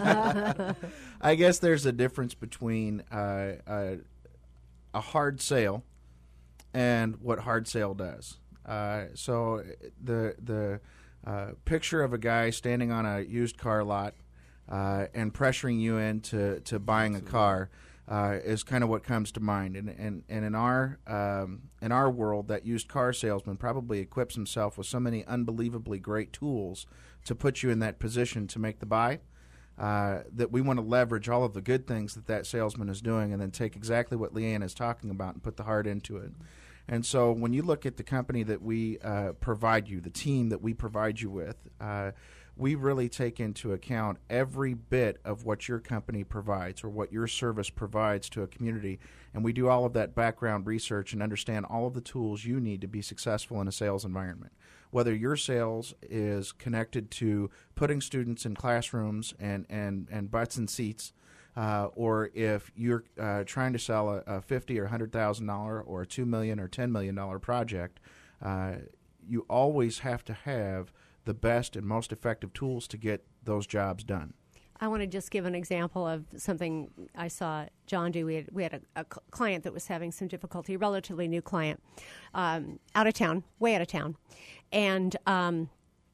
I guess there's a difference between uh, uh, a hard sale and what hard sale does. Uh, so the the uh, picture of a guy standing on a used car lot uh, and pressuring you into to buying a car uh, is kind of what comes to mind. And and, and in our um, in our world, that used car salesman probably equips himself with so many unbelievably great tools to put you in that position to make the buy. Uh, that we want to leverage all of the good things that that salesman is doing and then take exactly what Leanne is talking about and put the heart into it. And so when you look at the company that we uh, provide you, the team that we provide you with, uh, we really take into account every bit of what your company provides or what your service provides to a community. And we do all of that background research and understand all of the tools you need to be successful in a sales environment. Whether your sales is connected to putting students in classrooms and, and, and butts in seats, uh, or if you're uh, trying to sell a, a fifty thousand dollars or one hundred thousand dollars or a two million dollars or ten million dollars project, uh, you always have to have the best and most effective tools to get those jobs done. I want to just give an example of something I saw John do. We had, we had a, a client that was having some difficulty, a relatively new client, um, out of town, way out of town. And um,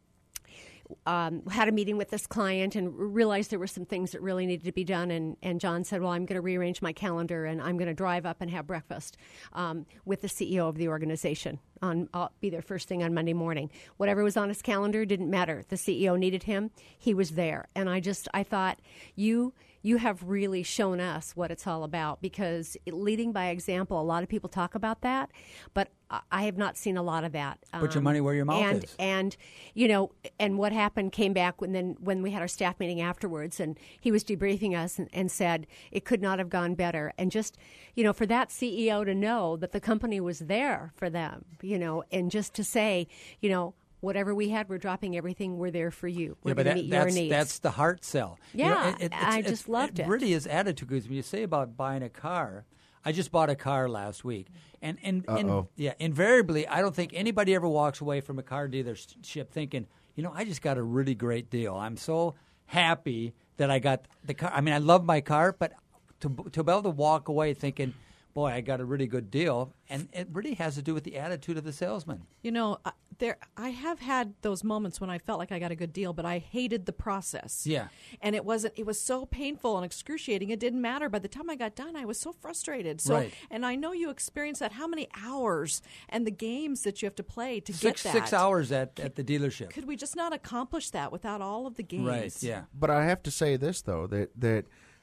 um, had a meeting with this client and realized there were some things that really needed to be done. And, and John said, well, I'm going to rearrange my calendar and I'm going to drive up and have breakfast um, with the C E O of the organization. On, I'll be there first thing on Monday morning. Whatever was on his calendar didn't matter. The C E O needed him. He was there. And I just, I thought, you you have really shown us what it's all about, because it, leading by example, a lot of people talk about that, but I have not seen a lot of that. Put your money where your mouth and, is. And, you know, and what happened came back when then when we had our staff meeting afterwards, and he was debriefing us and, and said it could not have gone better. And just, you know, for that C E O to know that the company was there for them, you know, and just to say, you know, whatever we had, we're dropping everything. We're there for you. We're yeah, but going to that, meet that's, your needs. That's the heart sell. Yeah, you know, it, it, I it's, just it's, loved it. It really is attitude, because when you say about buying a car, I just bought a car last week, and and, and yeah, invariably, I don't think anybody ever walks away from a car dealership thinking, you know, I just got a really great deal. I'm so happy that I got the car. I mean, I love my car, but to to be able to walk away thinking, boy, I got a really good deal, and it really has to do with the attitude of the salesman. You know, uh, there, I have had those moments when I felt like I got a good deal, but I hated the process. Yeah. And it wasn't, it was so painful and excruciating. It didn't matter. By the time I got done, I was so frustrated. So, Right. and I know you experienced that. How many hours and the games that you have to play to Six, get that? six hours at, at the dealership. Could we just not accomplish that without all of the games? Right, yeah. But I have to say this, though, that, that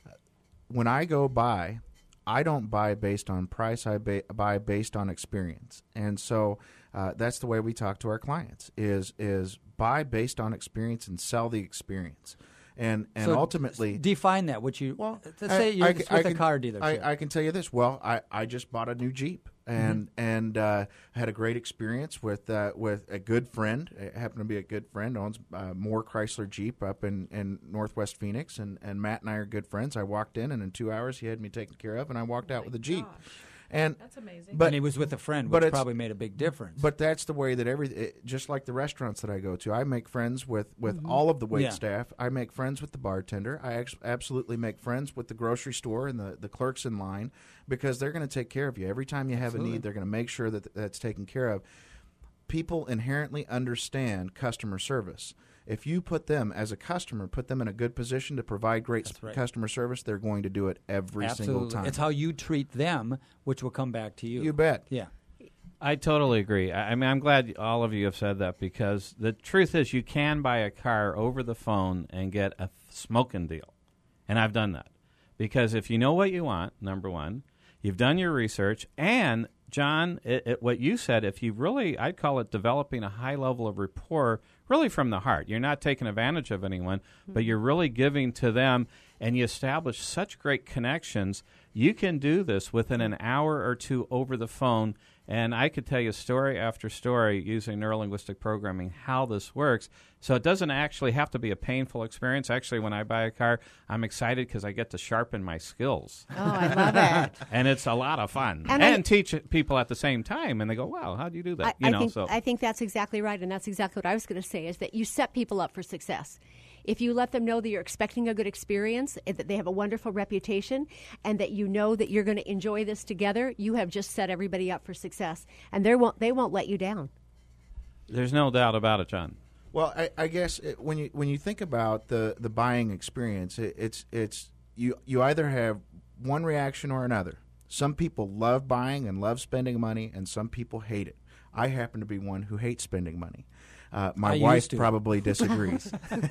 when I go buy, I don't buy based on price. I ba- buy based on experience. And so uh, that's the way we talk to our clients is is buy based on experience and sell the experience. And and So ultimately, define that. What you well, let's say you're I, just I with can, a car dealership. I, I can tell you this. Well, I, I just bought a new Jeep and Mm-hmm. and uh, had a great experience with uh, with a good friend. It happened to be a good friend, owns uh, Moore Chrysler Jeep up in, in Northwest Phoenix, and, and Matt and I are good friends. I walked in, and in two hours he had me taken care of, and I walked out with a Jeep. And that's amazing. But and he was with a friend, but which it's- probably made a big difference. But that's the way that every, it, just like the restaurants that I go to, I make friends with, with Mhm. all of the wait Yeah. staff. I make friends with the bartender. I ex- absolutely make friends with the grocery store and the, the clerks in line because they're going to take care of you. Every time you have Absolutely. a need, they're going to make sure that that's taken care of. People inherently understand customer service. If you put them as a customer, put them in a good position to provide great That's right. customer service, they're going to do it every Absolutely. single time. It's how you treat them, which will come back to you. You bet. Yeah. I totally agree. I I mean, I'm glad all of you have said that because the truth is you can buy a car over the phone and get a smoking deal. And I've done that. Because if you know what you want, number one, you've done your research, and, John, it, it, what you said, if you really, I'd call it developing a high level of rapport really from the heart. You're not taking advantage of anyone, but you're really giving to them, and you establish such great connections. You can do this within an hour or two over the phone, and I could tell you story after story using neurolinguistic programming how this works. So it doesn't actually have to be a painful experience. Actually, when I buy a car, I'm excited because I get to sharpen my skills. Oh, I love it. And it's a lot of fun. And And, I- teach it people at the same time, and they go, wow, how do you do that? I, you I know, think, so I think that's exactly right, and that's exactly what I was going to say, is that you set people up for success. If you let them know that you're expecting a good experience, and that they have a wonderful reputation, and that you know that you're going to enjoy this together, you have just set everybody up for success, and they won't they won't let you down. there's no doubt about it, John. Well, I, I guess it, when you when you think about the, the buying experience, it, it's it's you you either have one reaction or another. Some people love buying and love spending money, and some people hate it. I happen to be one who hates spending money. Uh, my I wife used to. probably disagrees.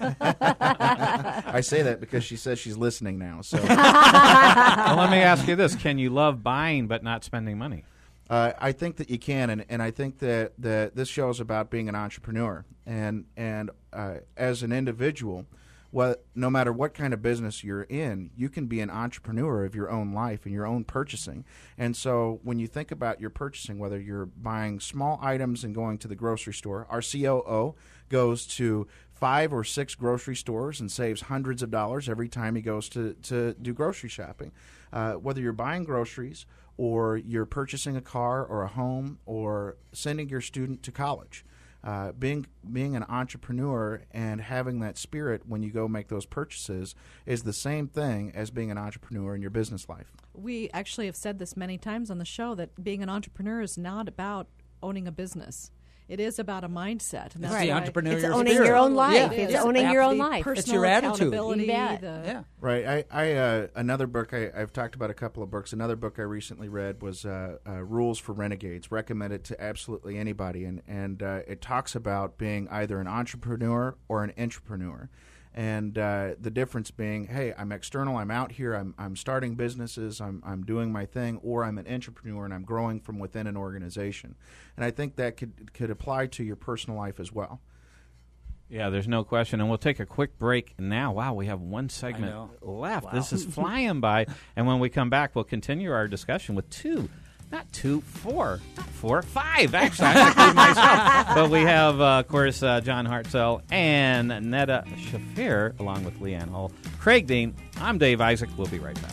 I say that because she says she's listening now. So Well, let me ask you this. Can you love buying but not spending money? Uh, I think that you can, and, and I think that, that this show is about being an entrepreneur. And and uh, as an individual, well, no matter what kind of business you're in, you can be an entrepreneur of your own life and your own purchasing. And so when you think about your purchasing, whether you're buying small items and going to the grocery store, our C O O goes to five or six grocery stores and saves hundreds of dollars every time he goes to, to do grocery shopping. Uh, whether you're buying groceries or you're purchasing a car or a home or sending your student to college, uh, being being an entrepreneur and having that spirit when you go make those purchases is the same thing as being an entrepreneur in your business life. We actually have said this many times on the show that being an entrepreneur is not about owning a business. It is about a mindset. And It's that's the why- entrepreneurial It's spirit. owning your own life. Yeah. It's Yeah. owning your own Absolutely. life. It's Personal your attitude. accountability, You bet. the- Yeah. Right. I, I uh, another book I, I've talked about a couple of books. Another book I recently read was uh, uh, Rules for Renegades. Recommended to absolutely anybody, and and uh, it talks about being either an entrepreneur or an intrapreneur, and uh, the difference being, hey, I'm external, I'm out here, I'm I'm starting businesses, I'm I'm doing my thing, or I'm an intrapreneur and I'm growing from within an organization, and I think that could could apply to your personal life as well. Yeah, there's no question. And we'll take a quick break now. Wow, we have one segment know. left. Wow. This is flying by. And when we come back, we'll continue our discussion with two, not two, four, not four, five, actually. I'm including myself. But we have, uh, of course, uh, John Hartzell and Netta Shafir, along with Leanne Hull. Craig Dean, I'm Dave Isaac. We'll be right back.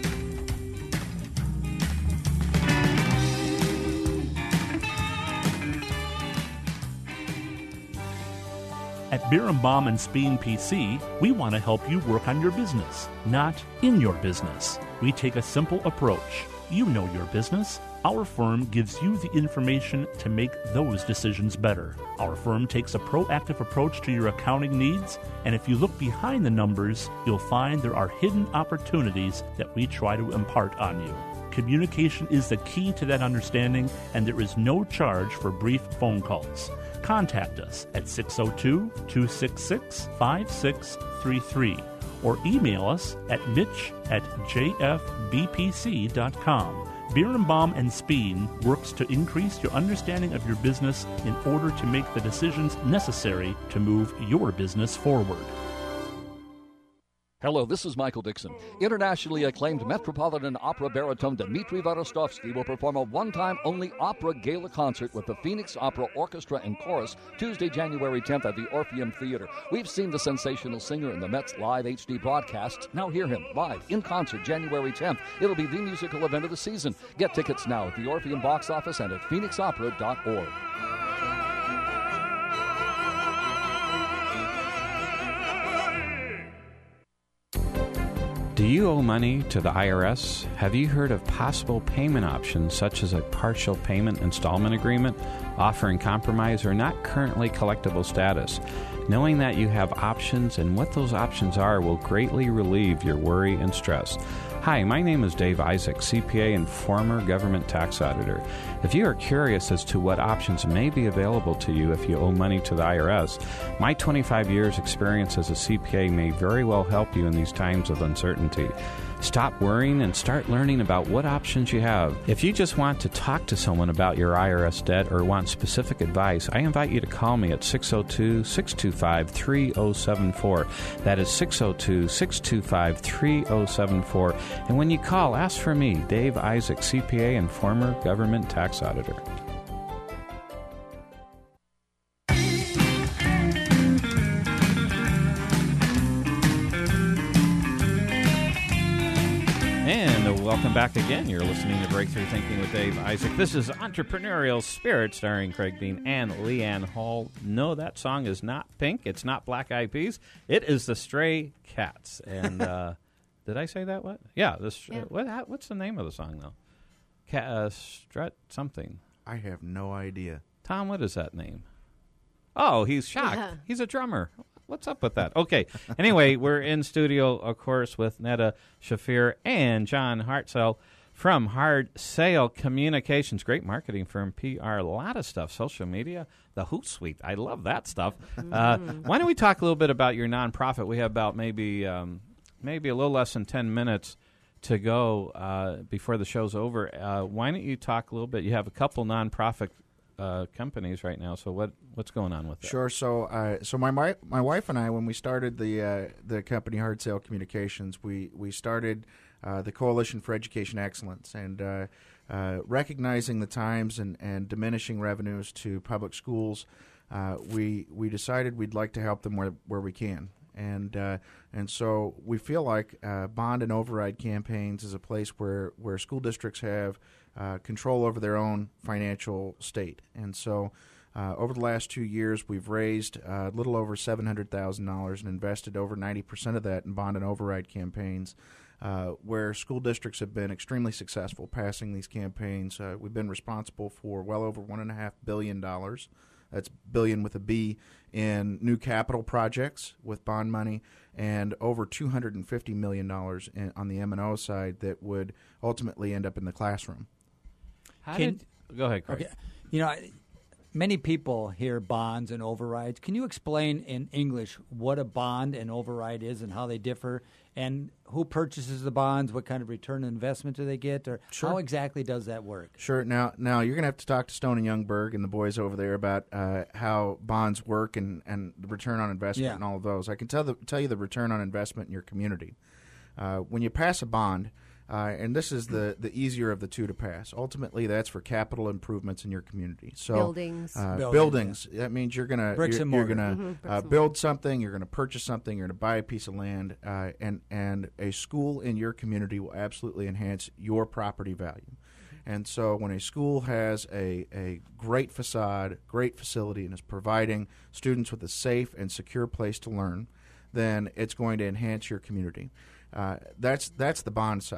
At Birnbaum and Speen P C, we want to help you work on your business, not in your business. We take a simple approach. You know your business. Our firm gives you the information to make those decisions better. Our firm takes a proactive approach to your accounting needs, and if you look behind the numbers, you'll find there are hidden opportunities that we try to impart on you. Communication is the key to that understanding, and there is no charge for brief phone calls. Contact us at six oh two, two six six, five six three three or email us at mitch at j f b p c dot com. Birnbaum and Speen works to increase your understanding of your business in order to make the decisions necessary to move your business forward. Hello, this is Michael Dixon. Internationally acclaimed Metropolitan Opera baritone Dmitri Varostovsky will perform a one-time only opera gala concert with the Phoenix Opera Orchestra and Chorus Tuesday, January tenth at the Orpheum Theater. We've seen the sensational singer in the Mets live H D broadcasts. Now hear him live in concert January tenth. It'll be the musical event of the season. Get tickets now at the Orpheum box office and at phoenix opera dot org. Do you owe money to the I R S? Have you heard of possible payment options such as a partial payment installment agreement offering compromise or not currently collectible status? Knowing that you have options and what those options are will greatly relieve your worry and stress. Hi, my name is Dave Isaac, C P A and former government tax auditor. If you are curious as to what options may be available to you if you owe money to the I R S, my twenty-five years experience as a C P A may very well help you in these times of uncertainty. Stop worrying and start learning about what options you have. If you just want to talk to someone about your I R S debt or want specific advice, I invite you to call me at six oh two, six two five, three oh seven four. That is six oh two, six two five, three oh seven four. And when you call, ask for me, Dave Isaac, C P A and former government tax auditor. Welcome back again. You're listening to Breakthrough Thinking with Dave Isaac. This is Entrepreneurial Spirit starring Craig Dean and Leanne Hall. No, that song is not Pink. It's not Black Eyed Peas. It is the Stray Cats. And uh, did I say that? What? Yeah. This, yeah. Uh, what, what's the name of the song, though? Cat, uh, Strut something. I have no idea. Tom, what is that name? Oh, he's shocked. Yeah. He's a drummer. What's up with that? Okay. Anyway, we're in studio, of course, with Netta Shafir and John Hartzell from Hard Sale Communications. Great marketing firm, P R, a lot of stuff, social media, the Hootsuite. I love that stuff. Mm. Uh, why don't we talk a little bit about your nonprofit? We have about maybe um, maybe a little less than ten minutes to go uh, before the show's over. Uh, why don't you talk a little bit? You have a couple nonprofit Uh, companies right now. So what what's going on with that? Sure. So uh, so my, my my wife and I, when we started the uh, the company Hard Sale Communications, we we started uh, the Coalition for Education Excellence, and uh, uh, recognizing the times and, and diminishing revenues to public schools, uh, we we decided we'd like to help them where where we can. And uh, and so we feel like uh, bond and override campaigns is a place where, where school districts have uh, control over their own financial state. And so uh, over the last two years, we've raised uh, a little over seven hundred thousand dollars and invested over ninety percent of that in bond and override campaigns, uh, where school districts have been extremely successful passing these campaigns. Uh, we've been responsible for well over one point five billion dollars. That's billion with a B, in new capital projects with bond money, and over two hundred fifty million dollars in, on the M and O side that would ultimately end up in the classroom. How Can, did, go ahead, Craig. Okay. You know, many people hear bonds and overrides. Can you explain in English what a bond and override is and how they differ, and who purchases the bonds, what kind of return on investment do they get, or sure. how exactly does that work? Sure. Now, now you're going to have to talk to Stone and Youngberg and the boys over there about uh, how bonds work and, and the return on investment yeah. and all of those. I can tell the, tell you the return on investment in your community. Uh, when you pass a bond, Uh, and this is the, the easier of the two to pass. Ultimately, that's for capital improvements in your community. So buildings, uh, Building, buildings. Yeah. That means you're gonna bricks you're, and you're mortar. gonna Mm-hmm, uh, build something. You're gonna purchase something. You're gonna buy a piece of land, uh, and and a school in your community will absolutely enhance your property value. And so, when a school has a a great facade, great facility, and is providing students with a safe and secure place to learn, then it's going to enhance your community. Uh, that's that's the bond side.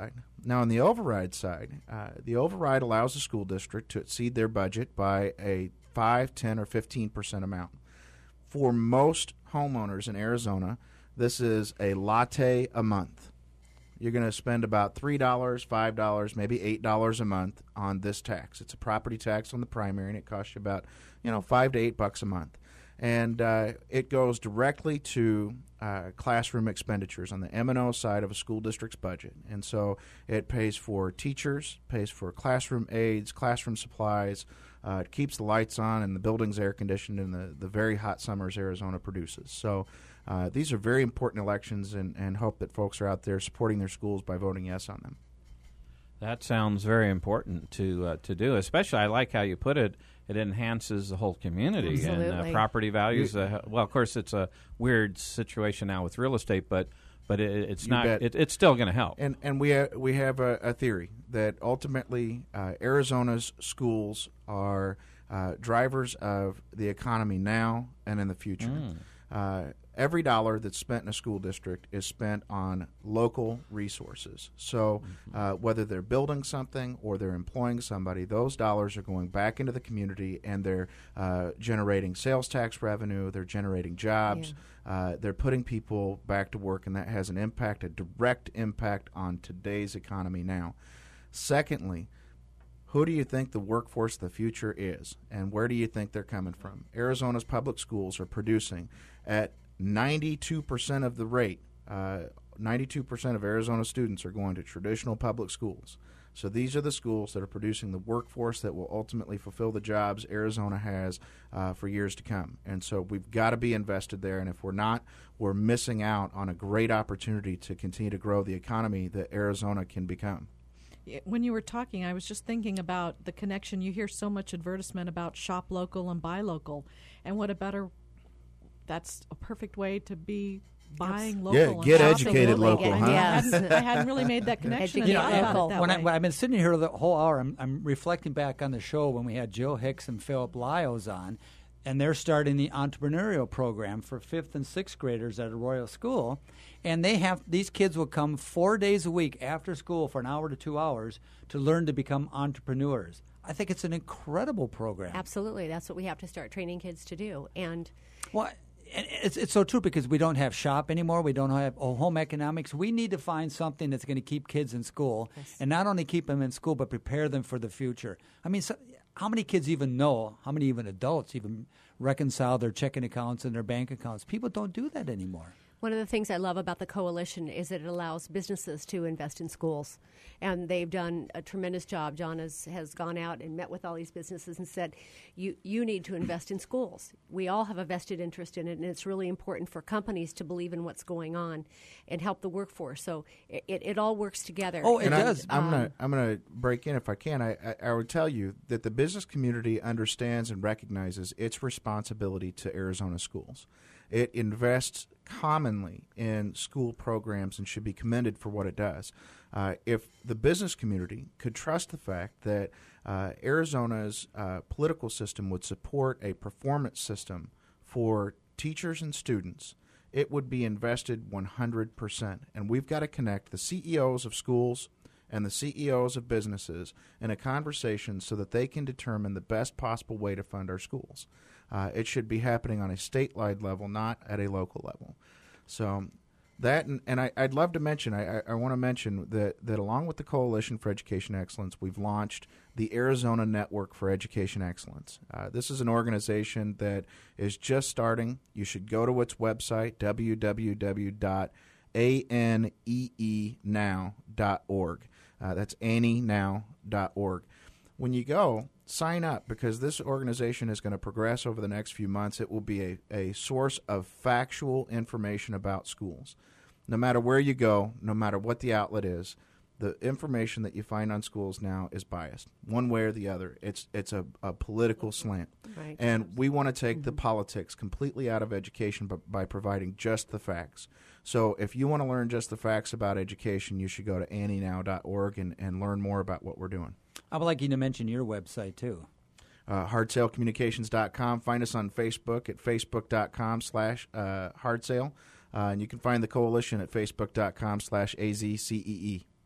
Now, on the override side, uh, the override allows the school district to exceed their budget by a five, ten, or fifteen percent amount. For most homeowners in Arizona, this is a latte a month. You're going to spend about three dollars, five dollars, maybe eight dollars a month on this tax. It's a property tax on the primary, and it costs you about, you know, five to eight bucks a month. And uh, it goes directly to uh, classroom expenditures on the M and O side of a school district's budget. And so it pays for teachers, pays for classroom aides, classroom supplies. Uh, it keeps the lights on and the building's air conditioned in the, the very hot summers Arizona produces. So uh, these are very important elections, and, and hope that folks are out there supporting their schools by voting yes on them. That sounds very important to uh, to do, especially I like how you put it. It enhances the whole community. Absolutely. And uh, property values. Uh, well, of course, it's a weird situation now with real estate, but but it, it's You not. bet. It, it's still going to help. And and we ha- we have a, a theory that ultimately uh, Arizona's schools are uh, drivers of the economy now and in the future. Mm. Uh, every dollar that's spent in a school district is spent on local resources. So uh, whether they're building something or they're employing somebody, those dollars are going back into the community, and they're uh, generating sales tax revenue, they're generating jobs, uh, they're putting people back to work, and that has an impact, a direct impact on today's economy now. Secondly, who do you think the workforce of the future is, and where do you think they're coming from? Arizona's public schools are producing at ninety-two percent of the rate. Uh, ninety-two percent of Arizona students are going to traditional public schools. So these are the schools that are producing the workforce that will ultimately fulfill the jobs Arizona has uh, for years to come. And so we've got to be invested there, and if we're not, we're missing out on a great opportunity to continue to grow the economy that Arizona can become. When you were talking, I was just thinking about the connection. You hear so much advertisement about shop local and buy local, and what a better, that's a perfect way to be buying local. Yeah, and get shopping educated local, I, huh? mean, I, hadn't, I hadn't really made that connection. and You know, thought and about it that when, I, way. when I've been sitting here the whole hour, I'm, I'm reflecting back on the show when we had Jill Hicks and Philip Lyos on, and they're starting the entrepreneurial program for fifth and sixth graders at a Royal School, and they have these kids will come four days a week after school for an hour to two hours to learn to become entrepreneurs. I think it's an incredible program. Absolutely. That's what we have to start training kids to do. And well, and it's it's so true because we don't have shop anymore. We don't have oh, home economics. We need to find something that's going to keep kids in school, Yes. and not only keep them in school, but prepare them for the future. I mean, so, how many kids even know, how many even adults even reconcile their checking accounts and their bank accounts? People don't do that anymore. one of the things I love about the coalition is that it allows businesses to invest in schools. And they've done a tremendous job. John has, has gone out and met with all these businesses and said, you, you need to invest in schools. We all have a vested interest in it, and it's really important for companies to believe in what's going on and help the workforce. So it, it, it all works together. Oh, it and does. I'm, I'm Um, gonna I'm gonna break in if I can. I, I I would tell you that the business community understands and recognizes its responsibility to Arizona schools. It invests commonly in school programs and should be commended for what it does. Uh, if the business community could trust the fact that uh, Arizona's uh, political system would support a performance system for teachers and students, it would be invested one hundred percent. And we've got to connect the C E Os of schools and the C E Os of businesses in a conversation so that they can determine the best possible way to fund our schools. Uh, it should be happening on a statewide level, not at a local level. So that, and, and I, I'd love to mention, I, I, I want to mention that, that along with the Coalition for Education Excellence, we've launched the Arizona Network for Education Excellence. Uh, this is an organization that is just starting. You should go to its website, w w w dot a n e e now dot org. Uh, that's annie now dot org. When you go, sign up, because this organization is going to progress over the next few months. It will be a, a source of factual information about schools. No matter where you go, no matter what the outlet is, the information that you find on schools now is biased, one way or the other. It's it's a, a political slant. Right. And we want to take the politics completely out of education by, by providing just the facts. So if you want to learn just the facts about education, you should go to annie now dot org and, and learn more about what we're doing. I would like you to mention your website, too. Uh, hard sale communications dot com. Find us on Facebook at facebook dot com slash hardsale. Uh, and you can find the coalition at facebook dot com slash A Z C E E.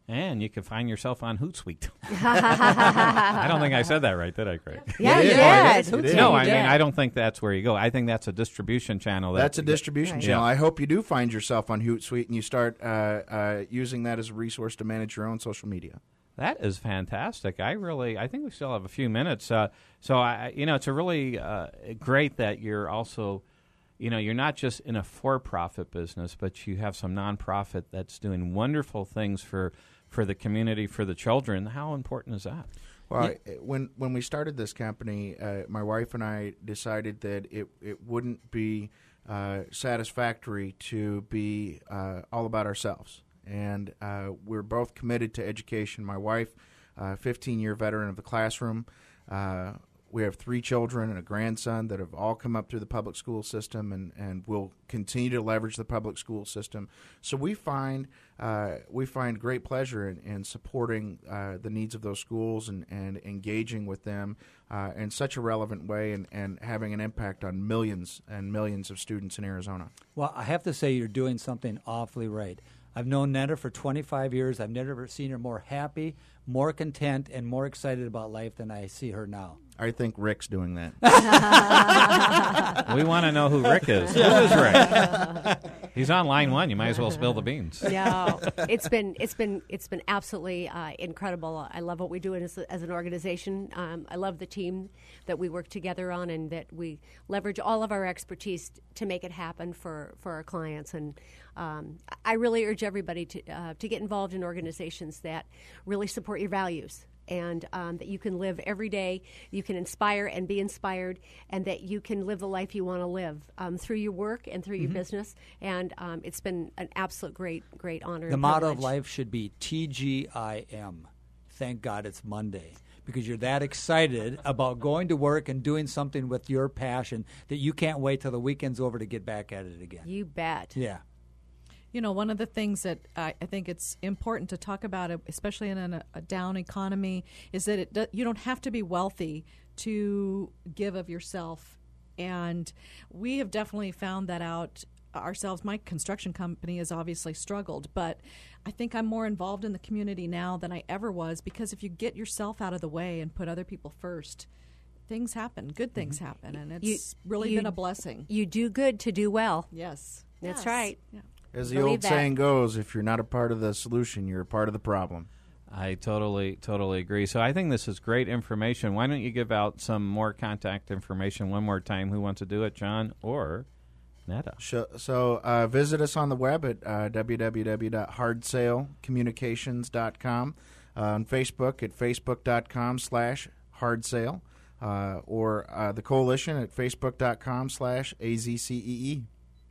And you can find yourself on Hootsuite. I don't think I said that right, did I, Craig? Yeah, you did. did. No, You I mean, did. I don't think that's where you go. I think that's a distribution channel. That That's a distribution Right. channel. Yeah. I hope you do find yourself on Hootsuite and you start uh, uh, using that as a resource to manage your own social media. That is fantastic. I really, I think we still have a few minutes. Uh, so, I, you know, it's a really uh, great that you're also, you know, you're not just in a for-profit business, but you have some nonprofit that's doing wonderful things for, for the community, for the children. How important is that? Well, I- when when we started this company, uh, my wife and I decided that it, it wouldn't be uh, satisfactory to be uh, all about ourselves. And uh, we're both committed to education. My wife, uh, fifteen-year veteran of the classroom. Uh, we have three children and a grandson that have all come up through the public school system and, and will continue to leverage the public school system. So we find uh, we find great pleasure in, in supporting uh, the needs of those schools and, and engaging with them uh, in such a relevant way and, and having an impact on millions and millions of students in Arizona. Well, I have to say you're doing something awfully right. I've known Netta for twenty-five years. I've never seen her more happy, more content, and more excited about life than I see her now. I think Rick's doing that. We want to know who Rick is. Who is Rick? He's on line one. You might as well spill the beans. No, it's been it's been it's been absolutely uh, incredible. I love what we do as, as an organization. Um, I love the team that we work together on, and that we leverage all of our expertise to make it happen for, for our clients. And um, I really urge everybody to uh, to get involved in organizations that really support your values. And um, that you can live every day, you can inspire and be inspired, and that you can live the life you want to live um, through your work and through your Mhm. business. And um, it's been an absolute great, great honor. The and motto of privilege. life should be T G I M. Thank God it's Monday. Because you're that excited about going to work and doing something with your passion that you can't wait till the weekend's over to get back at it again. You bet. Yeah. You know, one of the things that I, I think it's important to talk about, especially in a, a down economy, is that it do, you don't have to be wealthy to give of yourself. And we have definitely found that out ourselves. My construction company has obviously struggled, but I think I'm more involved in the community now than I ever was, because if you get yourself out of the way and put other people first, things happen. Good things Mm-hmm. happen, and it's You- really you- been a blessing. You do good to do well. Yes. That's Yes. right. Yeah. As the Believe old that. saying goes, if you're not a part of the solution, you're a part of the problem. I totally, totally agree. So I think this is great information. Why don't you give out some more contact information one more time? Who wants to do it, John or Netta? So, so uh, visit us on the web at uh, w w w dot hard sale communications dot com, uh, on Facebook at facebook.com slash hardsale, uh, or uh, the Coalition at facebook.com slash AZCEE.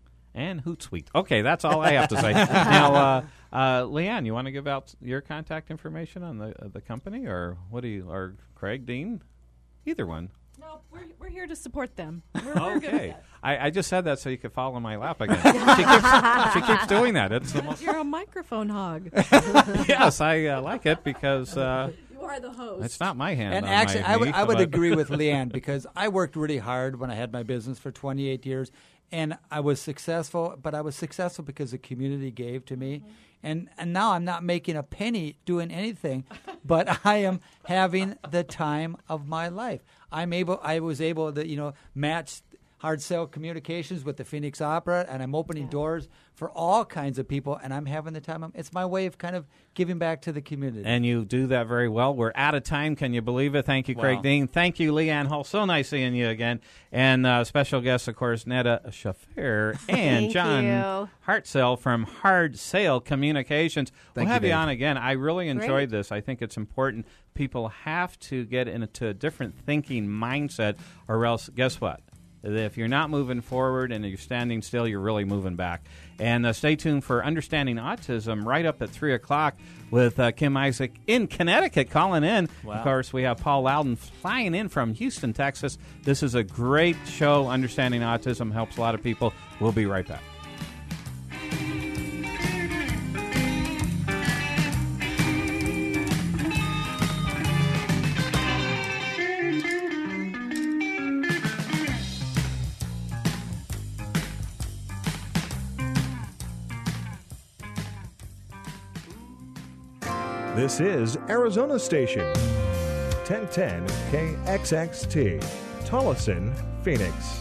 And Hootsuite. Okay, that's all I have to say. Now, uh, uh, Leanne, you want to give out your contact information on the uh, the company, or what do you, or Craig, Dean? Either one. No, we're, we're here to support them. We're, we're good Okay. at I, I just said that so you could fall in my lap again. she, keeps, she keeps doing that. It's the that. most, You're a microphone hog. yes, I uh, like it because uh, You are the host. it's not my hand. And on actually, my I would knee, I would but- agree with Leanne, because I worked really hard when I had my business for twenty-eight years, and I was successful. But I was successful because the community gave to me, Mm-hmm. and and now I'm not making a penny doing anything, but I am having the time of my life. I'm able. I was able to you know match Hard Sell Communications with the Phoenix Opera, and I'm opening Yeah. doors for all kinds of people, and I'm having the time. of- It's my way of kind of giving back to the community. And you do that very well. We're out of time. Can you believe it? Thank you, Craig Wow. Dean. Thank you, Leanne Hull. So nice seeing you again. And uh, special guest, of course, Netta Schaffer and Thank John you. Hartzell from Hard Sale Communications. Thank we'll you, have you, Dave. on again. I really enjoyed Great. this. I think it's important. People have to get into a different thinking mindset, or else, guess what? If you're not moving forward and you're standing still, you're really moving back. And uh, stay tuned for Understanding Autism right up at three o'clock with uh, Kim Isaac in Connecticut calling in. Wow. Of course, we have Paul Loudon flying in from Houston, Texas. This is a great show. Understanding Autism helps a lot of people. We'll be right back. This is Arizona Station, ten ten K X X T, Tolleson, Phoenix.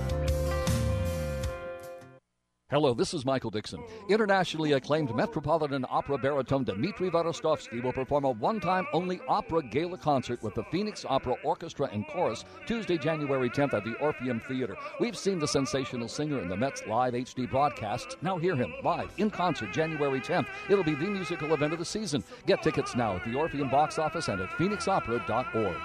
Hello, this is Michael Dixon. Internationally acclaimed Metropolitan Opera baritone Dmitri Varostovsky will perform a one-time only opera gala concert with the Phoenix Opera Orchestra and Chorus Tuesday, January tenth at the Orpheum Theater. We've seen the sensational singer in the Met's live H D broadcasts. Now hear him live in concert January tenth. It'll be the musical event of the season. Get tickets now at the Orpheum box office and at phoenix opera dot org.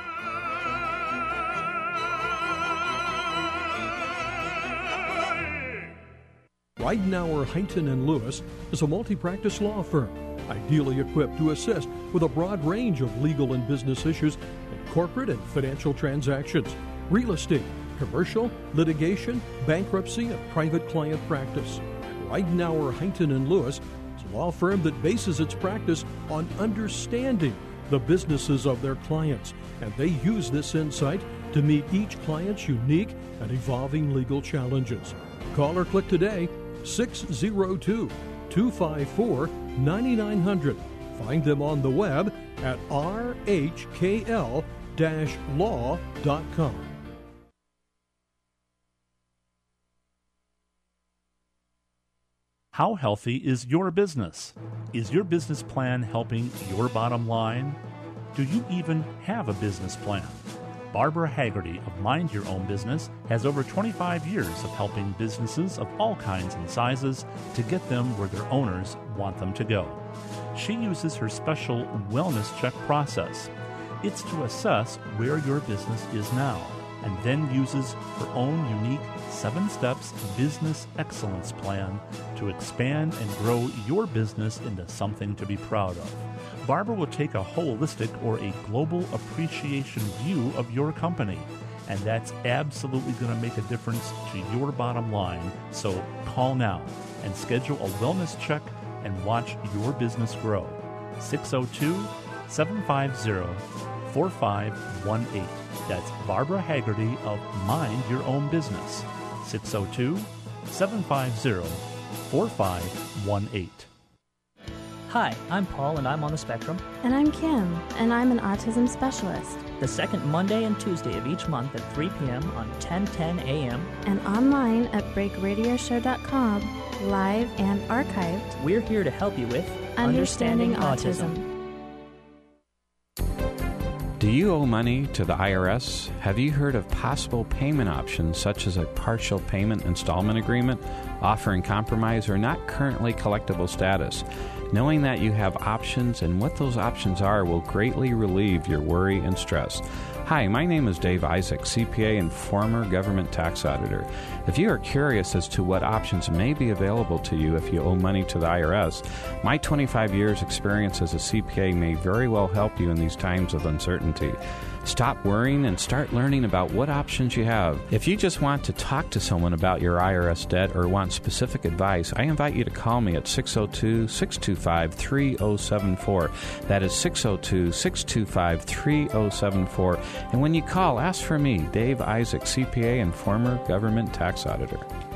Ridenour, Huntington and Lewis is a multi-practice law firm, ideally equipped to assist with a broad range of legal and business issues in corporate and financial transactions, real estate, commercial, litigation, bankruptcy, and private client practice. Ridenour, Huntington and Lewis is a law firm that bases its practice on understanding the businesses of their clients, and they use this insight to meet each client's unique and evolving legal challenges. Call or click today, six oh two, two five four, nine nine hundred. Find them on the web at r h k l dash law dot com. How healthy is your business? Is your business plan helping your bottom line? Do you even have a business plan? Barbara Haggerty of Mind Your Own Business has over twenty-five years of helping businesses of all kinds and sizes to get them where their owners want them to go. She uses her special wellness check process. It's to assess where your business is now, and then uses her own unique seven steps business excellence plan to expand and grow your business into something to be proud of. Barbara will take a holistic or a global appreciation view of your company, and that's absolutely going to make a difference to your bottom line. So call now and schedule a wellness check and watch your business grow. six oh two, seven five zero, four five one eight. That's Barbara Haggerty of Mind Your Own Business. six oh two, seven five zero, four five one eight. Hi, I'm Paul, and I'm on the spectrum. And I'm Kim, and I'm an autism specialist. The second Monday and Tuesday of each month at three p.m. on ten ten a.m. and online at break radio show dot com, live and archived. We're here to help you with Understanding, Understanding Autism. autism. Do you owe money to the I R S? Have you heard of possible payment options such as a partial payment installment agreement, offering compromise or not currently collectible status? Knowing that you have options and what those options are will greatly relieve your worry and stress. Hi, my name is Dave Isaac, C P A and former government tax auditor. If you are curious as to what options may be available to you if you owe money to the I R S, my twenty-five years experience as a C P A may very well help you in these times of uncertainty. Stop worrying and start learning about what options you have. If you just want to talk to someone about your I R S debt or want specific advice, I invite you to call me at six oh two, six two five, three oh seven four. That is six oh two, six two five, three oh seven four. And when you call, ask for me, Dave Isaac, C P A and former government tax auditor.